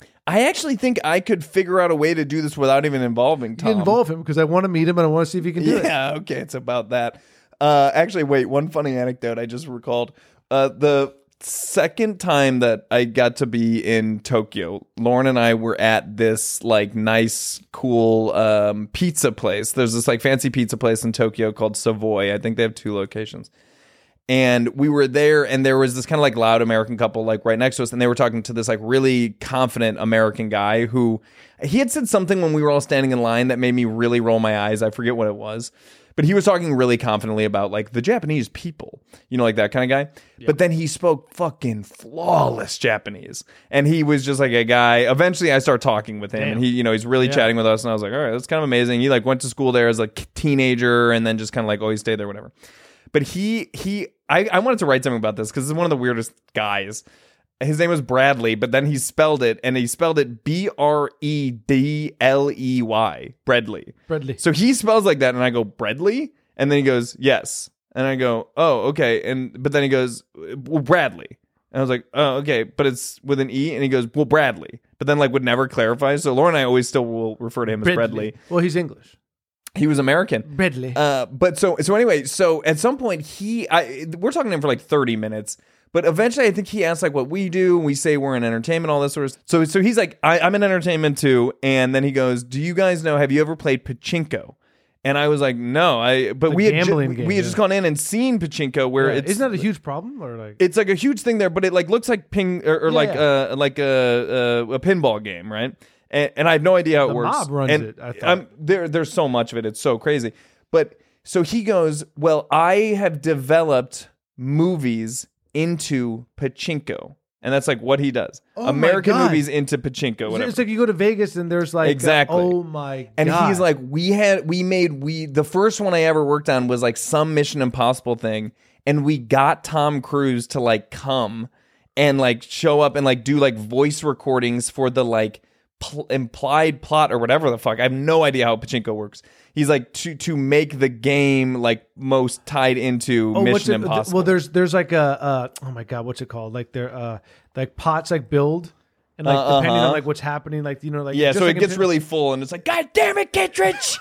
I actually think I could figure out a way to do this without even involving Tom. You involve him because I want to meet him and I want to see if he can do it. Yeah, okay, it's about that. Uh, actually, wait, one funny anecdote I just recalled. Uh, the second time that I got to be in Tokyo, Lauren and I were at this like nice, cool um, pizza place. There's this like fancy pizza place in Tokyo called Savoy. I think they have two locations. And we were there, and there was this kind of like loud American couple like right next to us, and they were talking to this like really confident American guy who he had said something when we were all standing in line that made me really roll my eyes. I forget what it was, but he was talking really confidently about like the Japanese people, you know, like that kind of guy. Yep. But then he spoke fucking flawless Japanese, and he was just like a guy. Eventually, I start talking with him, Damn. and he, you know, he's really yeah. chatting with us, and I was like, all right, that's kind of amazing. He like went to school there as a teenager, and then just kind of like always stayed there, whatever. But he, he, I, I wanted to write something about this because he's one of the weirdest guys. His name was Bradley, but then he spelled it, and he spelled it B R E D L E Y, Bradley. Bradley. So he spells like that, and I go, Bradley? And then he goes, yes. And I go, oh, okay. And But then he goes, well, Bradley. And I was like, oh, okay, but it's with an E, and he goes, well, Bradley. But then like would never clarify. So Laura and I always still will refer to him as Bradley. Well, he's English. He was American. Bradley. Uh, but so so anyway, so at some point he, I, we're talking to him for like thirty minutes. But eventually I think he asked like what we do. And we say we're in entertainment, all this sort of stuff. So, so he's like, I, I'm in entertainment too. And then he goes, do you guys know, have you ever played pachinko? And I was like, no, I, but The we had, ju- gambling game, we had yeah. just gone in and seen pachinko where Yeah. it's. Isn't that a huge problem? Or like It's like a huge thing there, but it like looks like ping or, or like Yeah. uh like a, a a pinball game, right? And, and I have no idea how it The works. mob runs and it, I thought. I'm, there, there's so much of it; it's so crazy. But so he goes, "Well, I have developed movies into pachinko," and that's like what he does. Oh my American God. movies into pachinko. Whatever. it's like you go to Vegas and there's like Exactly. uh, oh my And God. he's like, we had, we made, we, the first one I ever worked on was like some Mission Impossible thing. And we got Tom Cruise to like come and like show up and like do like voice recordings for the like pl- implied plot or whatever the fuck. I have no idea how pachinko works. He's like to, to make the game like most tied into Oh, what's Mission it- Impossible. Well, there's there's like a uh, oh my God, what's it called? Like there uh like pots like build and like Uh, depending uh-huh. on like what's happening, like you know, like Yeah, just so like it gets in- really full, and it's like, God damn it, Kittredge!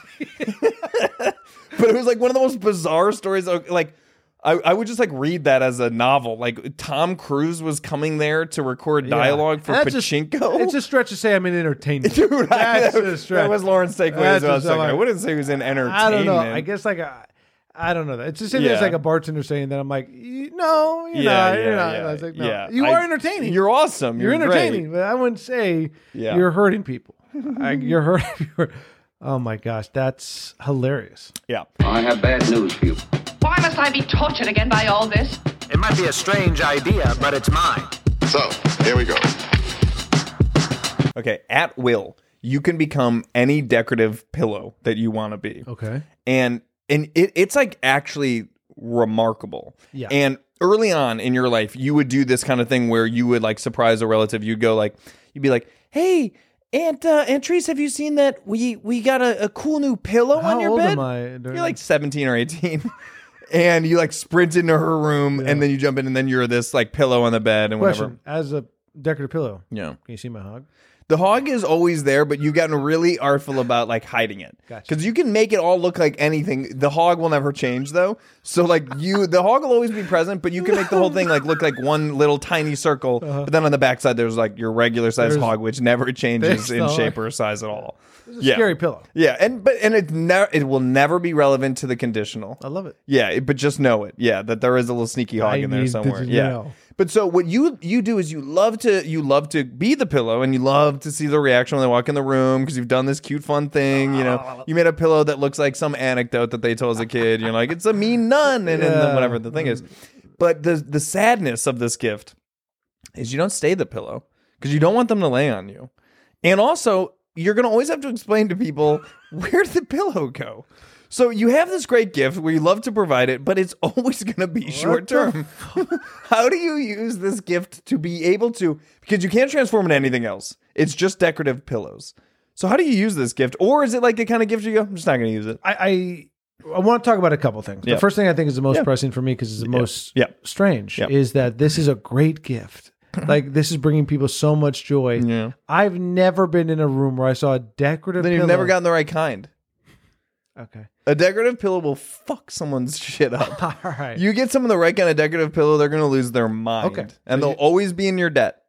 But it was like one of the most bizarre stories. Like, I, I would just like read that as a novel. Like, Tom Cruise was coming there to record Yeah. dialogue for That's just- Pachinko. It's a stretch to say I'm in entertainment. Dude, That's I, a stretch. that was Lauren's takeaway as That's well. I a- was like, so I like- wouldn't say he was in entertainment. I don't know. I guess like a, I don't know that. It's just Yeah. it's like a bartender saying that. I'm like, "Y- no, you're Yeah, not. yeah, you're not. yeah, I was like, no, yeah. you I- are entertaining. You're awesome. You're, You're entertaining, great. but I wouldn't say Yeah. you're hurting people. I, you're hurting. You're, oh my gosh, that's hilarious. Yeah. I have bad news for you. Why must I be tortured again by all this? It might be a strange idea, but it's mine. So, here we go. Okay, at will, you can become any decorative pillow that you want to be. Okay. and and it, it's like actually remarkable. Yeah. And early on in your life, you would do this kind of thing where you would like surprise a relative. You'd go like, you'd be like, "Hey, Aunt uh, Aunt Therese, have you seen that we we got a, a cool new pillow How on your old bed?" am I? You're like seventeen or eighteen. And you like sprint into her room, and then you jump in, and then you're this like pillow on the bed and whatever. Question: as a decorative pillow, Yeah. can you see my hog? The hog is always there, but you've gotten really artful about like hiding it. Gotcha. Because you can make it all look like anything. The hog will never change though. So like you, the hog will always be present, but you can make the whole thing like look like one little tiny circle. Uh-huh. But then on the backside, there's like your regular size There's- hog, which never changes there's in the shape hog. or size at all. It's a Yeah. scary pillow. Yeah, and but and it never it will never be relevant to the conditional. I love it. Yeah, it- but just know it. Yeah, that there is a little sneaky hog I in there need somewhere. to Yeah. know. But so what you you do is you love to you love to be the pillow, and you love to see the reaction when they walk in the room because you've done this cute fun thing. You know, you made a pillow that looks like some anecdote that they told as a kid. You're like, it's a mean nun, and, and then Yeah. whatever the thing is. But the the sadness of this gift is you don't stay the pillow because you don't want them to lay on you, and also you're gonna always have to explain to people where did the pillow go. So you have this great gift where you love to provide it, but it's always going to be short term. How do you use this gift to be able to, because you can't transform into anything else. It's just decorative pillows. So how do you use this gift? Or is it like a kind of gift you go, I'm just not going to use it? I, I I want to talk about a couple things. Yeah. The first thing I think is the most Yeah. pressing for me because it's the most Yeah. strange Yeah. is that this is a great gift. Like this is bringing people so much joy. Yeah. I've never been in a room where I saw a decorative. Then you've pillow. never gotten the right kind. Okay. A decorative pillow will fuck someone's shit up. All right. You get someone the right kind of decorative pillow, they're going to lose their mind. Okay. And So they'll you- always be in your debt.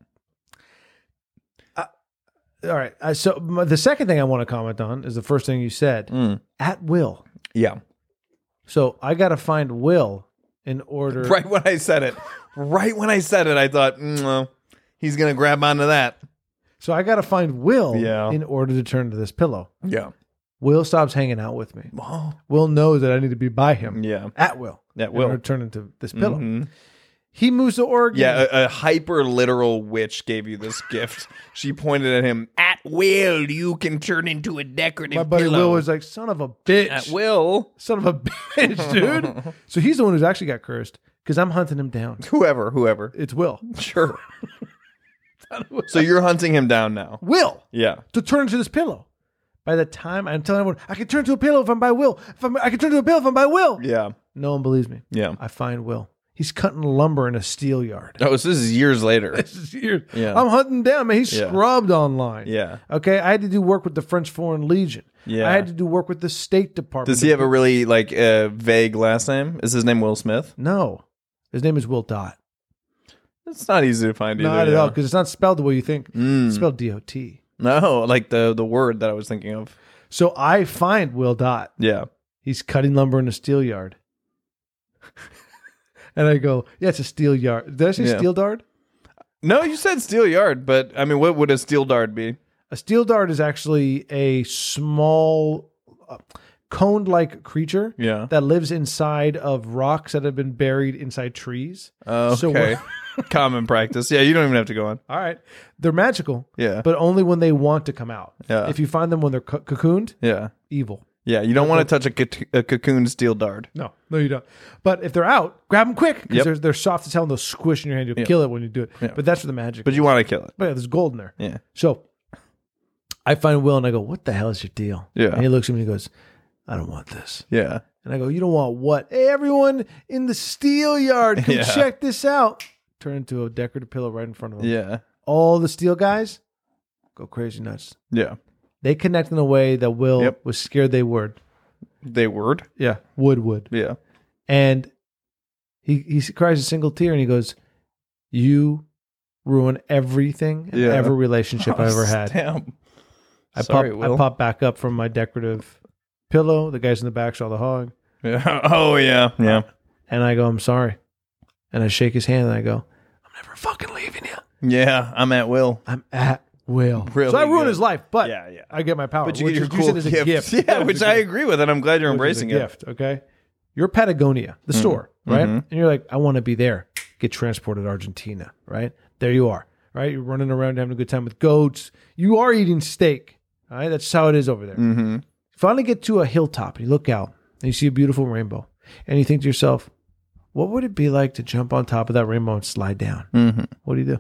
All right. Uh, so my, the second thing I want to comment on is the first thing you said. Mm. At will. Yeah. So I got to find Will in order. Right when I said it. Right when I said it, I thought, mm, well, he's going to grab onto that. So I got to find Will Yeah. in order to turn to this pillow. Yeah. Will stops hanging out with me. Oh. Will knows that I need to be by him. Yeah. At Will. At in Will. order to turn into this pillow. Mhm. He moves to Oregon. Yeah, a, a hyper literal witch gave you this gift. She pointed at him. At will, you can turn into a decorative My buddy pillow. Will was like, son of a bitch. At will. Son of a bitch, dude. So he's the one who's actually got cursed because I'm hunting him down. Whoever, whoever. It's Will. Sure. So you're hunting him down now. Will. Yeah. To turn into this pillow. By the time I'm telling everyone, I can turn to a pillow if I'm by Will. If I'm, I can turn to a pillow if I'm by Will. Yeah. No one believes me. Yeah. I find Will. He's cutting lumber in a steel yard. Oh, so this is years later. This is years. Yeah. I'm hunting down, man. He's Yeah. scrubbed online. Yeah. Okay. I had to do work with the French Foreign Legion. Yeah. I had to do work with the State Department. Does he have a really like uh, vague last name? Is his name Will Smith? No. His name is Will Dot. It's not easy to find either. Not at yeah. all, because it's not spelled the way you think. Mm. It's spelled D O T. No, like the the word that I was thinking of. So I find Will Dot. Yeah. He's cutting lumber in a steel yard. And I go, yeah, it's a steel yard. Did I say Yeah. steel dart? No, you said steel yard, but I mean, what would a steel dart be? A steel dart is actually a small, uh, cone-like creature Yeah. that lives inside of rocks that have been buried inside trees. Oh, So okay. what- Common practice. Yeah, you don't even have to go on. All right. They're magical, Yeah. but only when they want to come out. Yeah. If you find them when they're co- cocooned, Yeah. evil. Yeah, you don't want to touch a, co- a cocoon steel dart. No, no, you don't. But if they're out, grab them quick because Yep. they're, they're soft as hell and they'll squish in your hand. You'll kill it when you do it. Yeah. But that's for the magic. But you want to kill it. But yeah, there's gold in there. Yeah. So I find Will and I go, what the hell is your deal? Yeah. And he looks at me and he goes, I don't want this. Yeah. And I go, you don't want what? Hey, everyone in the steel yard, come Yeah. check this out. Turn into a decorative pillow right in front of him. Yeah. All the steel guys go crazy nuts. Yeah. They connect in a way that Will Yep. was scared they would. They word. Yeah. Would, would. Yeah. And he, he cries a single tear and he goes, you ruin everything and Yeah. every relationship I ever had. Damn. I Sorry, pop, Will. I pop back up from my decorative pillow. The guys in the back saw the hog. Yeah. Oh, yeah. Yeah. And I go, I'm sorry. And I shake his hand and I go, I'm never fucking leaving you. Yeah. I'm at will. I'm at Will. Really so I ruined good. his life, but Yeah, yeah. I get my power. But you which get your is- cool said is a gift. gift. Yeah, it's which a I gift. agree with, and I'm glad you're Which is a embracing it. gift, okay? You're Patagonia, the store, right? Mhm. And you're like, I want to be there. Get transported to Argentina, right? There you are, right? You're running around having a good time with goats. You are eating steak, all right? That's how it is over there. Mm-hmm. Finally get to a hilltop and you look out and you see a beautiful rainbow. And you think to yourself, what would it be like to jump on top of that rainbow and slide down? Mm-hmm. What do you do?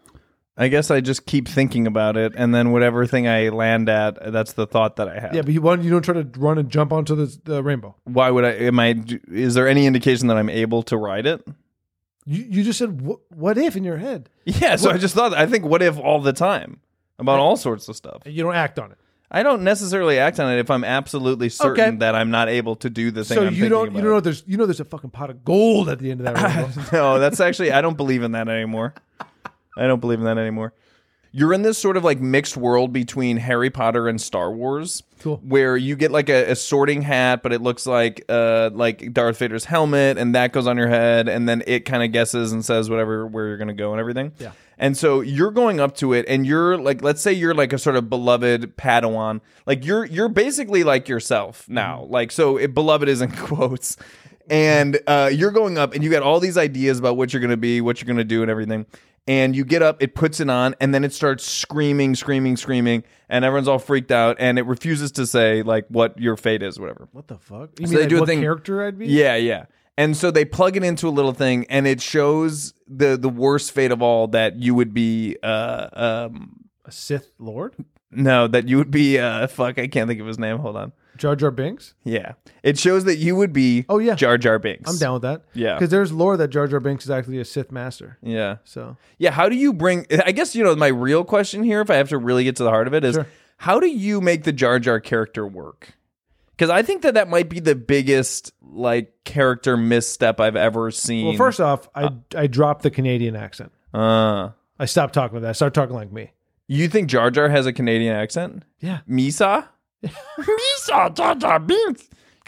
I guess I just keep thinking about it, and then whatever thing I land at, that's the thought that I have. Yeah, but you, want, you don't try to run and jump onto the, the rainbow. Why would I? Am I? Is there any indication that I'm able to ride it? You, you just said, what, what if in your head? Yeah. So What- I just thought. I think what if all the time about all sorts of stuff. You don't act on it. I don't necessarily act on it if I'm absolutely certain Okay. that I'm not able to do the thing. So I'm you thinking don't about. you don't know there's you know there's a fucking pot of gold at the end of that rainbow. No, that's actually I don't believe in that anymore. I don't believe in that anymore. You're in this sort of like mixed world between Harry Potter and Star Wars, Cool. where you get like a, a sorting hat, but it looks like uh like Darth Vader's helmet, and that goes on your head, and then it kind of guesses and says whatever where you're gonna go and everything. Yeah. And so you're going up to it, and you're like, let's say you're like a sort of beloved Padawan, like you're you're basically like yourself now, like so. It, beloved is in quotes. And uh, you're going up, and you got all these ideas about what you're going to be, what you're going to do, and everything. And you get up, it puts it on, and then it starts screaming, screaming, screaming, and everyone's all freaked out, and it refuses to say like what your fate is, whatever. What the fuck? You So mean they like do a what thing- character I'd be? Yeah, yeah. And so they plug it into a little thing, and it shows the the worst fate of all, that you would be uh um A Sith Lord? no that you would be uh fuck I can't think of his name. Hold on. Jar Jar Binks? Yeah, it shows that you would be Oh, yeah. Jar Jar Binks. I'm down with that. Yeah. Because there's lore that Jar Jar Binks is actually a Sith master. Yeah. So Yeah, how do you bring... I guess, you know, my real question here, if I have to really get to the heart of it, is Sure. how do you make the Jar Jar character work? Because I think that that might be the biggest, like, character misstep I've ever seen. well, first off, I I dropped the Canadian accent. Uh, I stopped talking with that. I started talking like me. you think Jar Jar has a Canadian accent? Yeah. Misa? Misa, Jar Jar Binks.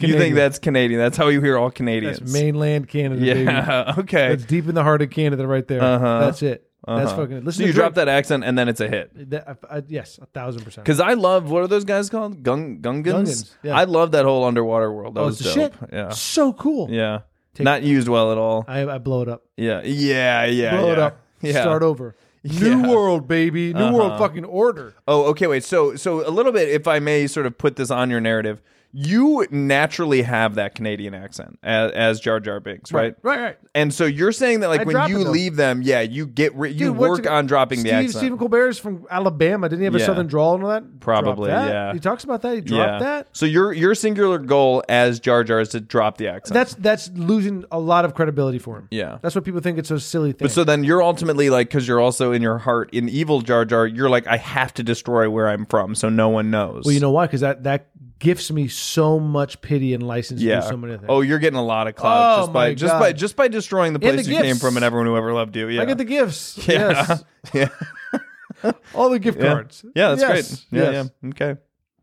You think Canadian. that's Canadian? That's how you hear all Canadians. That's mainland Canada, baby. Yeah. Okay. That's deep in the heart of Canada right there. Uh-huh. That's it. That's Uh-huh. fucking. Listen So you to drop Drake. that accent and then it's a hit. That, I, I, yes, a thousand percent. Because I love, what are those guys called? Gung Gungans. Gungans, yeah. I love that whole underwater world. That Oh, was it's the dope. shit. Yeah. So cool. Yeah. Take- Not used well at all. I, I blow it up. Yeah. Yeah. Yeah. Blow yeah. it up. Yeah. Start over. Yeah. New world, baby. New Uh-huh. world fucking order. Oh, okay. Wait. So, so a little bit, if I may, sort of put this on your narrative. You naturally have that Canadian accent as, as Jar Jar Binks, right? Right, right. And so you're saying that, like, I when drop you it, though. leave them, yeah, you get ri- you Dude, what's work it- on dropping Steve, the accent. Stephen Colbert's from Alabama. Didn't he have a Yeah. southern drawl and all that? Probably, Drop that. yeah. He talks about that. He dropped that. So your your singular goal as Jar Jar is to drop the accent. That's that's losing a lot of credibility for him. Yeah. That's what people think it's a silly thing. But so then you're ultimately like, because you're also in your heart in evil Jar Jar, you're like, I have to destroy where I'm from so no one knows. well, you know why? Because that that gifts me so much pity and license to yeah. do so many things. Oh, you're getting a lot of clout Oh, just by my just God. by just by destroying the And place the you came gifts. from and everyone who ever loved you. Yeah. I get the gifts. Yeah. Yes. yeah. All the gift Yeah. cards. Yeah, that's Yes. great. Yeah, Yes. yeah. Okay.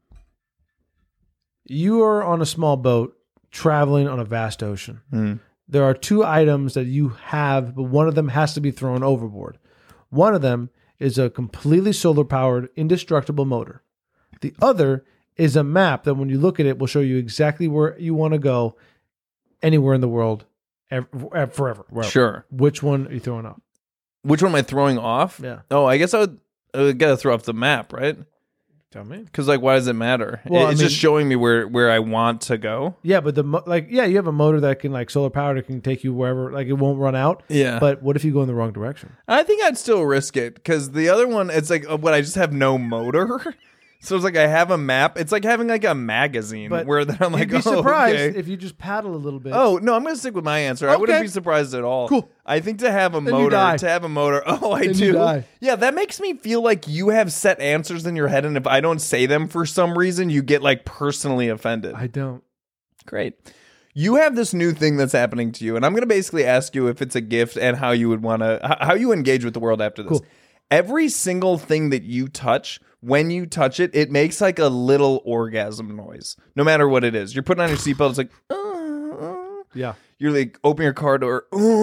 You are on a small boat traveling on a vast ocean. Hmm. There are two items that you have, but one of them has to be thrown overboard. One of them is a completely solar powered, indestructible motor. The other is a map that, when you look at it, will show you exactly where you want to go anywhere in the world ever, forever. wherever. Sure. Which one are you throwing off? Which one am I throwing off? Yeah. Oh, I guess I would, I would gotta throw off the map, right? Tell me. Because like, why does it matter? Well, it's I just mean- showing me where where I want to go. Yeah, but the mo- like, yeah, you have a motor that can like solar powered. It can take you wherever. Like, it won't run out. Yeah. But what if you go in the wrong direction? I think I'd still risk it because the other one, it's like, uh, what, I just have no motor. So it's like I have a map. It's like having like a magazine But where then I'm like, You'd be oh, surprised okay. if you just paddle a little bit. Oh no, I'm gonna stick with my answer. I wouldn't Okay. be surprised at all. Cool. I think to have a Then you motor, die. to have a motor. Oh, I Then you do. die. Yeah, that makes me feel like you have set answers in your head, and if I don't say them for some reason, you get like personally offended. I don't. Great. You have this new thing that's happening to you, and I'm going to basically ask you if it's a gift and how you would want to, how you engage with the world after this. Cool. Every single thing that you touch, when you touch it, it makes like a little orgasm noise, no matter what it is. You're putting on your seatbelt, it's like, uh, uh. Yeah. You're like, open your car door,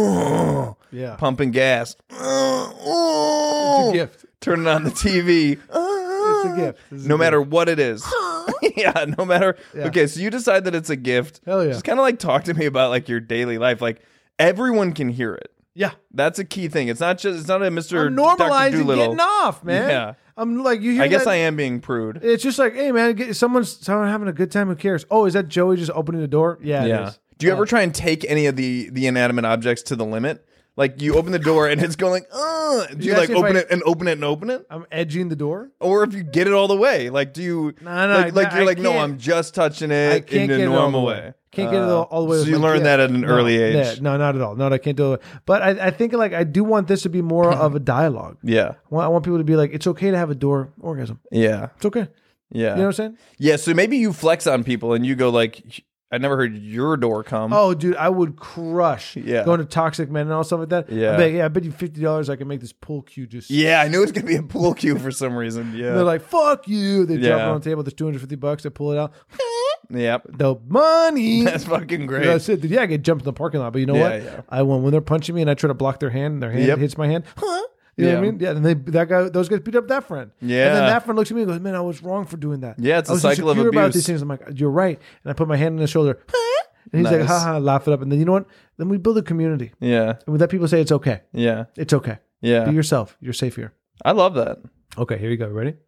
uh, Yeah. pumping gas. Uh, It's a gift. Turning on the T V. It's a gift. This is No a matter gift. what it is. yeah, no matter. Yeah. Okay, so you decide that it's a gift. Hell yeah. Just kind of like talk to me about like your daily life. Like everyone can hear it. Yeah. That's a key thing. It's not just. It's not a Mister I'm Doctor normalizing Doolittle. getting off, man. Yeah. I'm like, you hear I guess that- I am being prude. It's just like, hey, man, get, someone's someone having a good time. Who cares? Oh, is that Joey just opening the door? Yeah, it Yeah. is. Do you Uh, ever try and take any of the the inanimate objects to the limit? Like you open the door and it's going like, uh, do you, ask like me if open I- it and open it and open it? I'm edging the door. Or if you get it all the way, like do you? No, no, like, like I you're like, no, can't- I'm just touching I it can't in a get it all the normal way. way. Can't get it all, all the way. So with you my learned kid. that at an No, early age. yeah, no, not at all. No, I can't do it. But I, I think like I do want this to be more of a dialogue. Yeah, I want, I want people to be like, it's okay to have a door orgasm. yeah, It's okay. yeah. You know what I'm saying? Yeah, so maybe you flex on people and you go like, I never heard your door come. Oh, dude, I would crush Yeah. going to Toxic Man and all stuff like that. Yeah. I'd be like, yeah, I bet you fifty dollars I can make this pool cue just. Yeah, I knew it was gonna be a pool cue for some reason. Yeah, They're like, fuck you. They drop it Yeah. on the table. There's two hundred fifty bucks. I pull it out. yep, The money. that's fucking great. That's it. Dude, yeah, I get jumped in the parking lot. But you know Yeah, what? yeah. I want when they're punching me and I try to block their hand, and their hand Yep. hits my hand. Huh? You know what I Yeah. mean? Yeah. And they that guy, those guys beat up that friend. Yeah. And then that friend looks at me and goes, "Man, I was wrong for doing that. Yeah, it's I a was cycle of insecure about abuse. these things." I'm like, "You're right." And I put my hand on his shoulder. Huh? And he's like, Nice. "Ha ha!" Laugh it up. And then you know what? Then we build a community, Yeah, and we let people say it's okay. yeah, It's okay. yeah. Be yourself. You're safe here. I love that. Okay, here you go. Ready?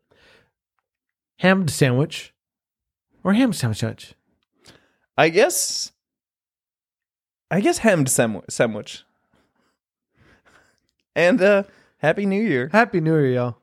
Ham sandwich or ham sandwich? I guess. I guess hemmed sandwich. sandwich. And uh, happy New Year. Happy New Year, y'all.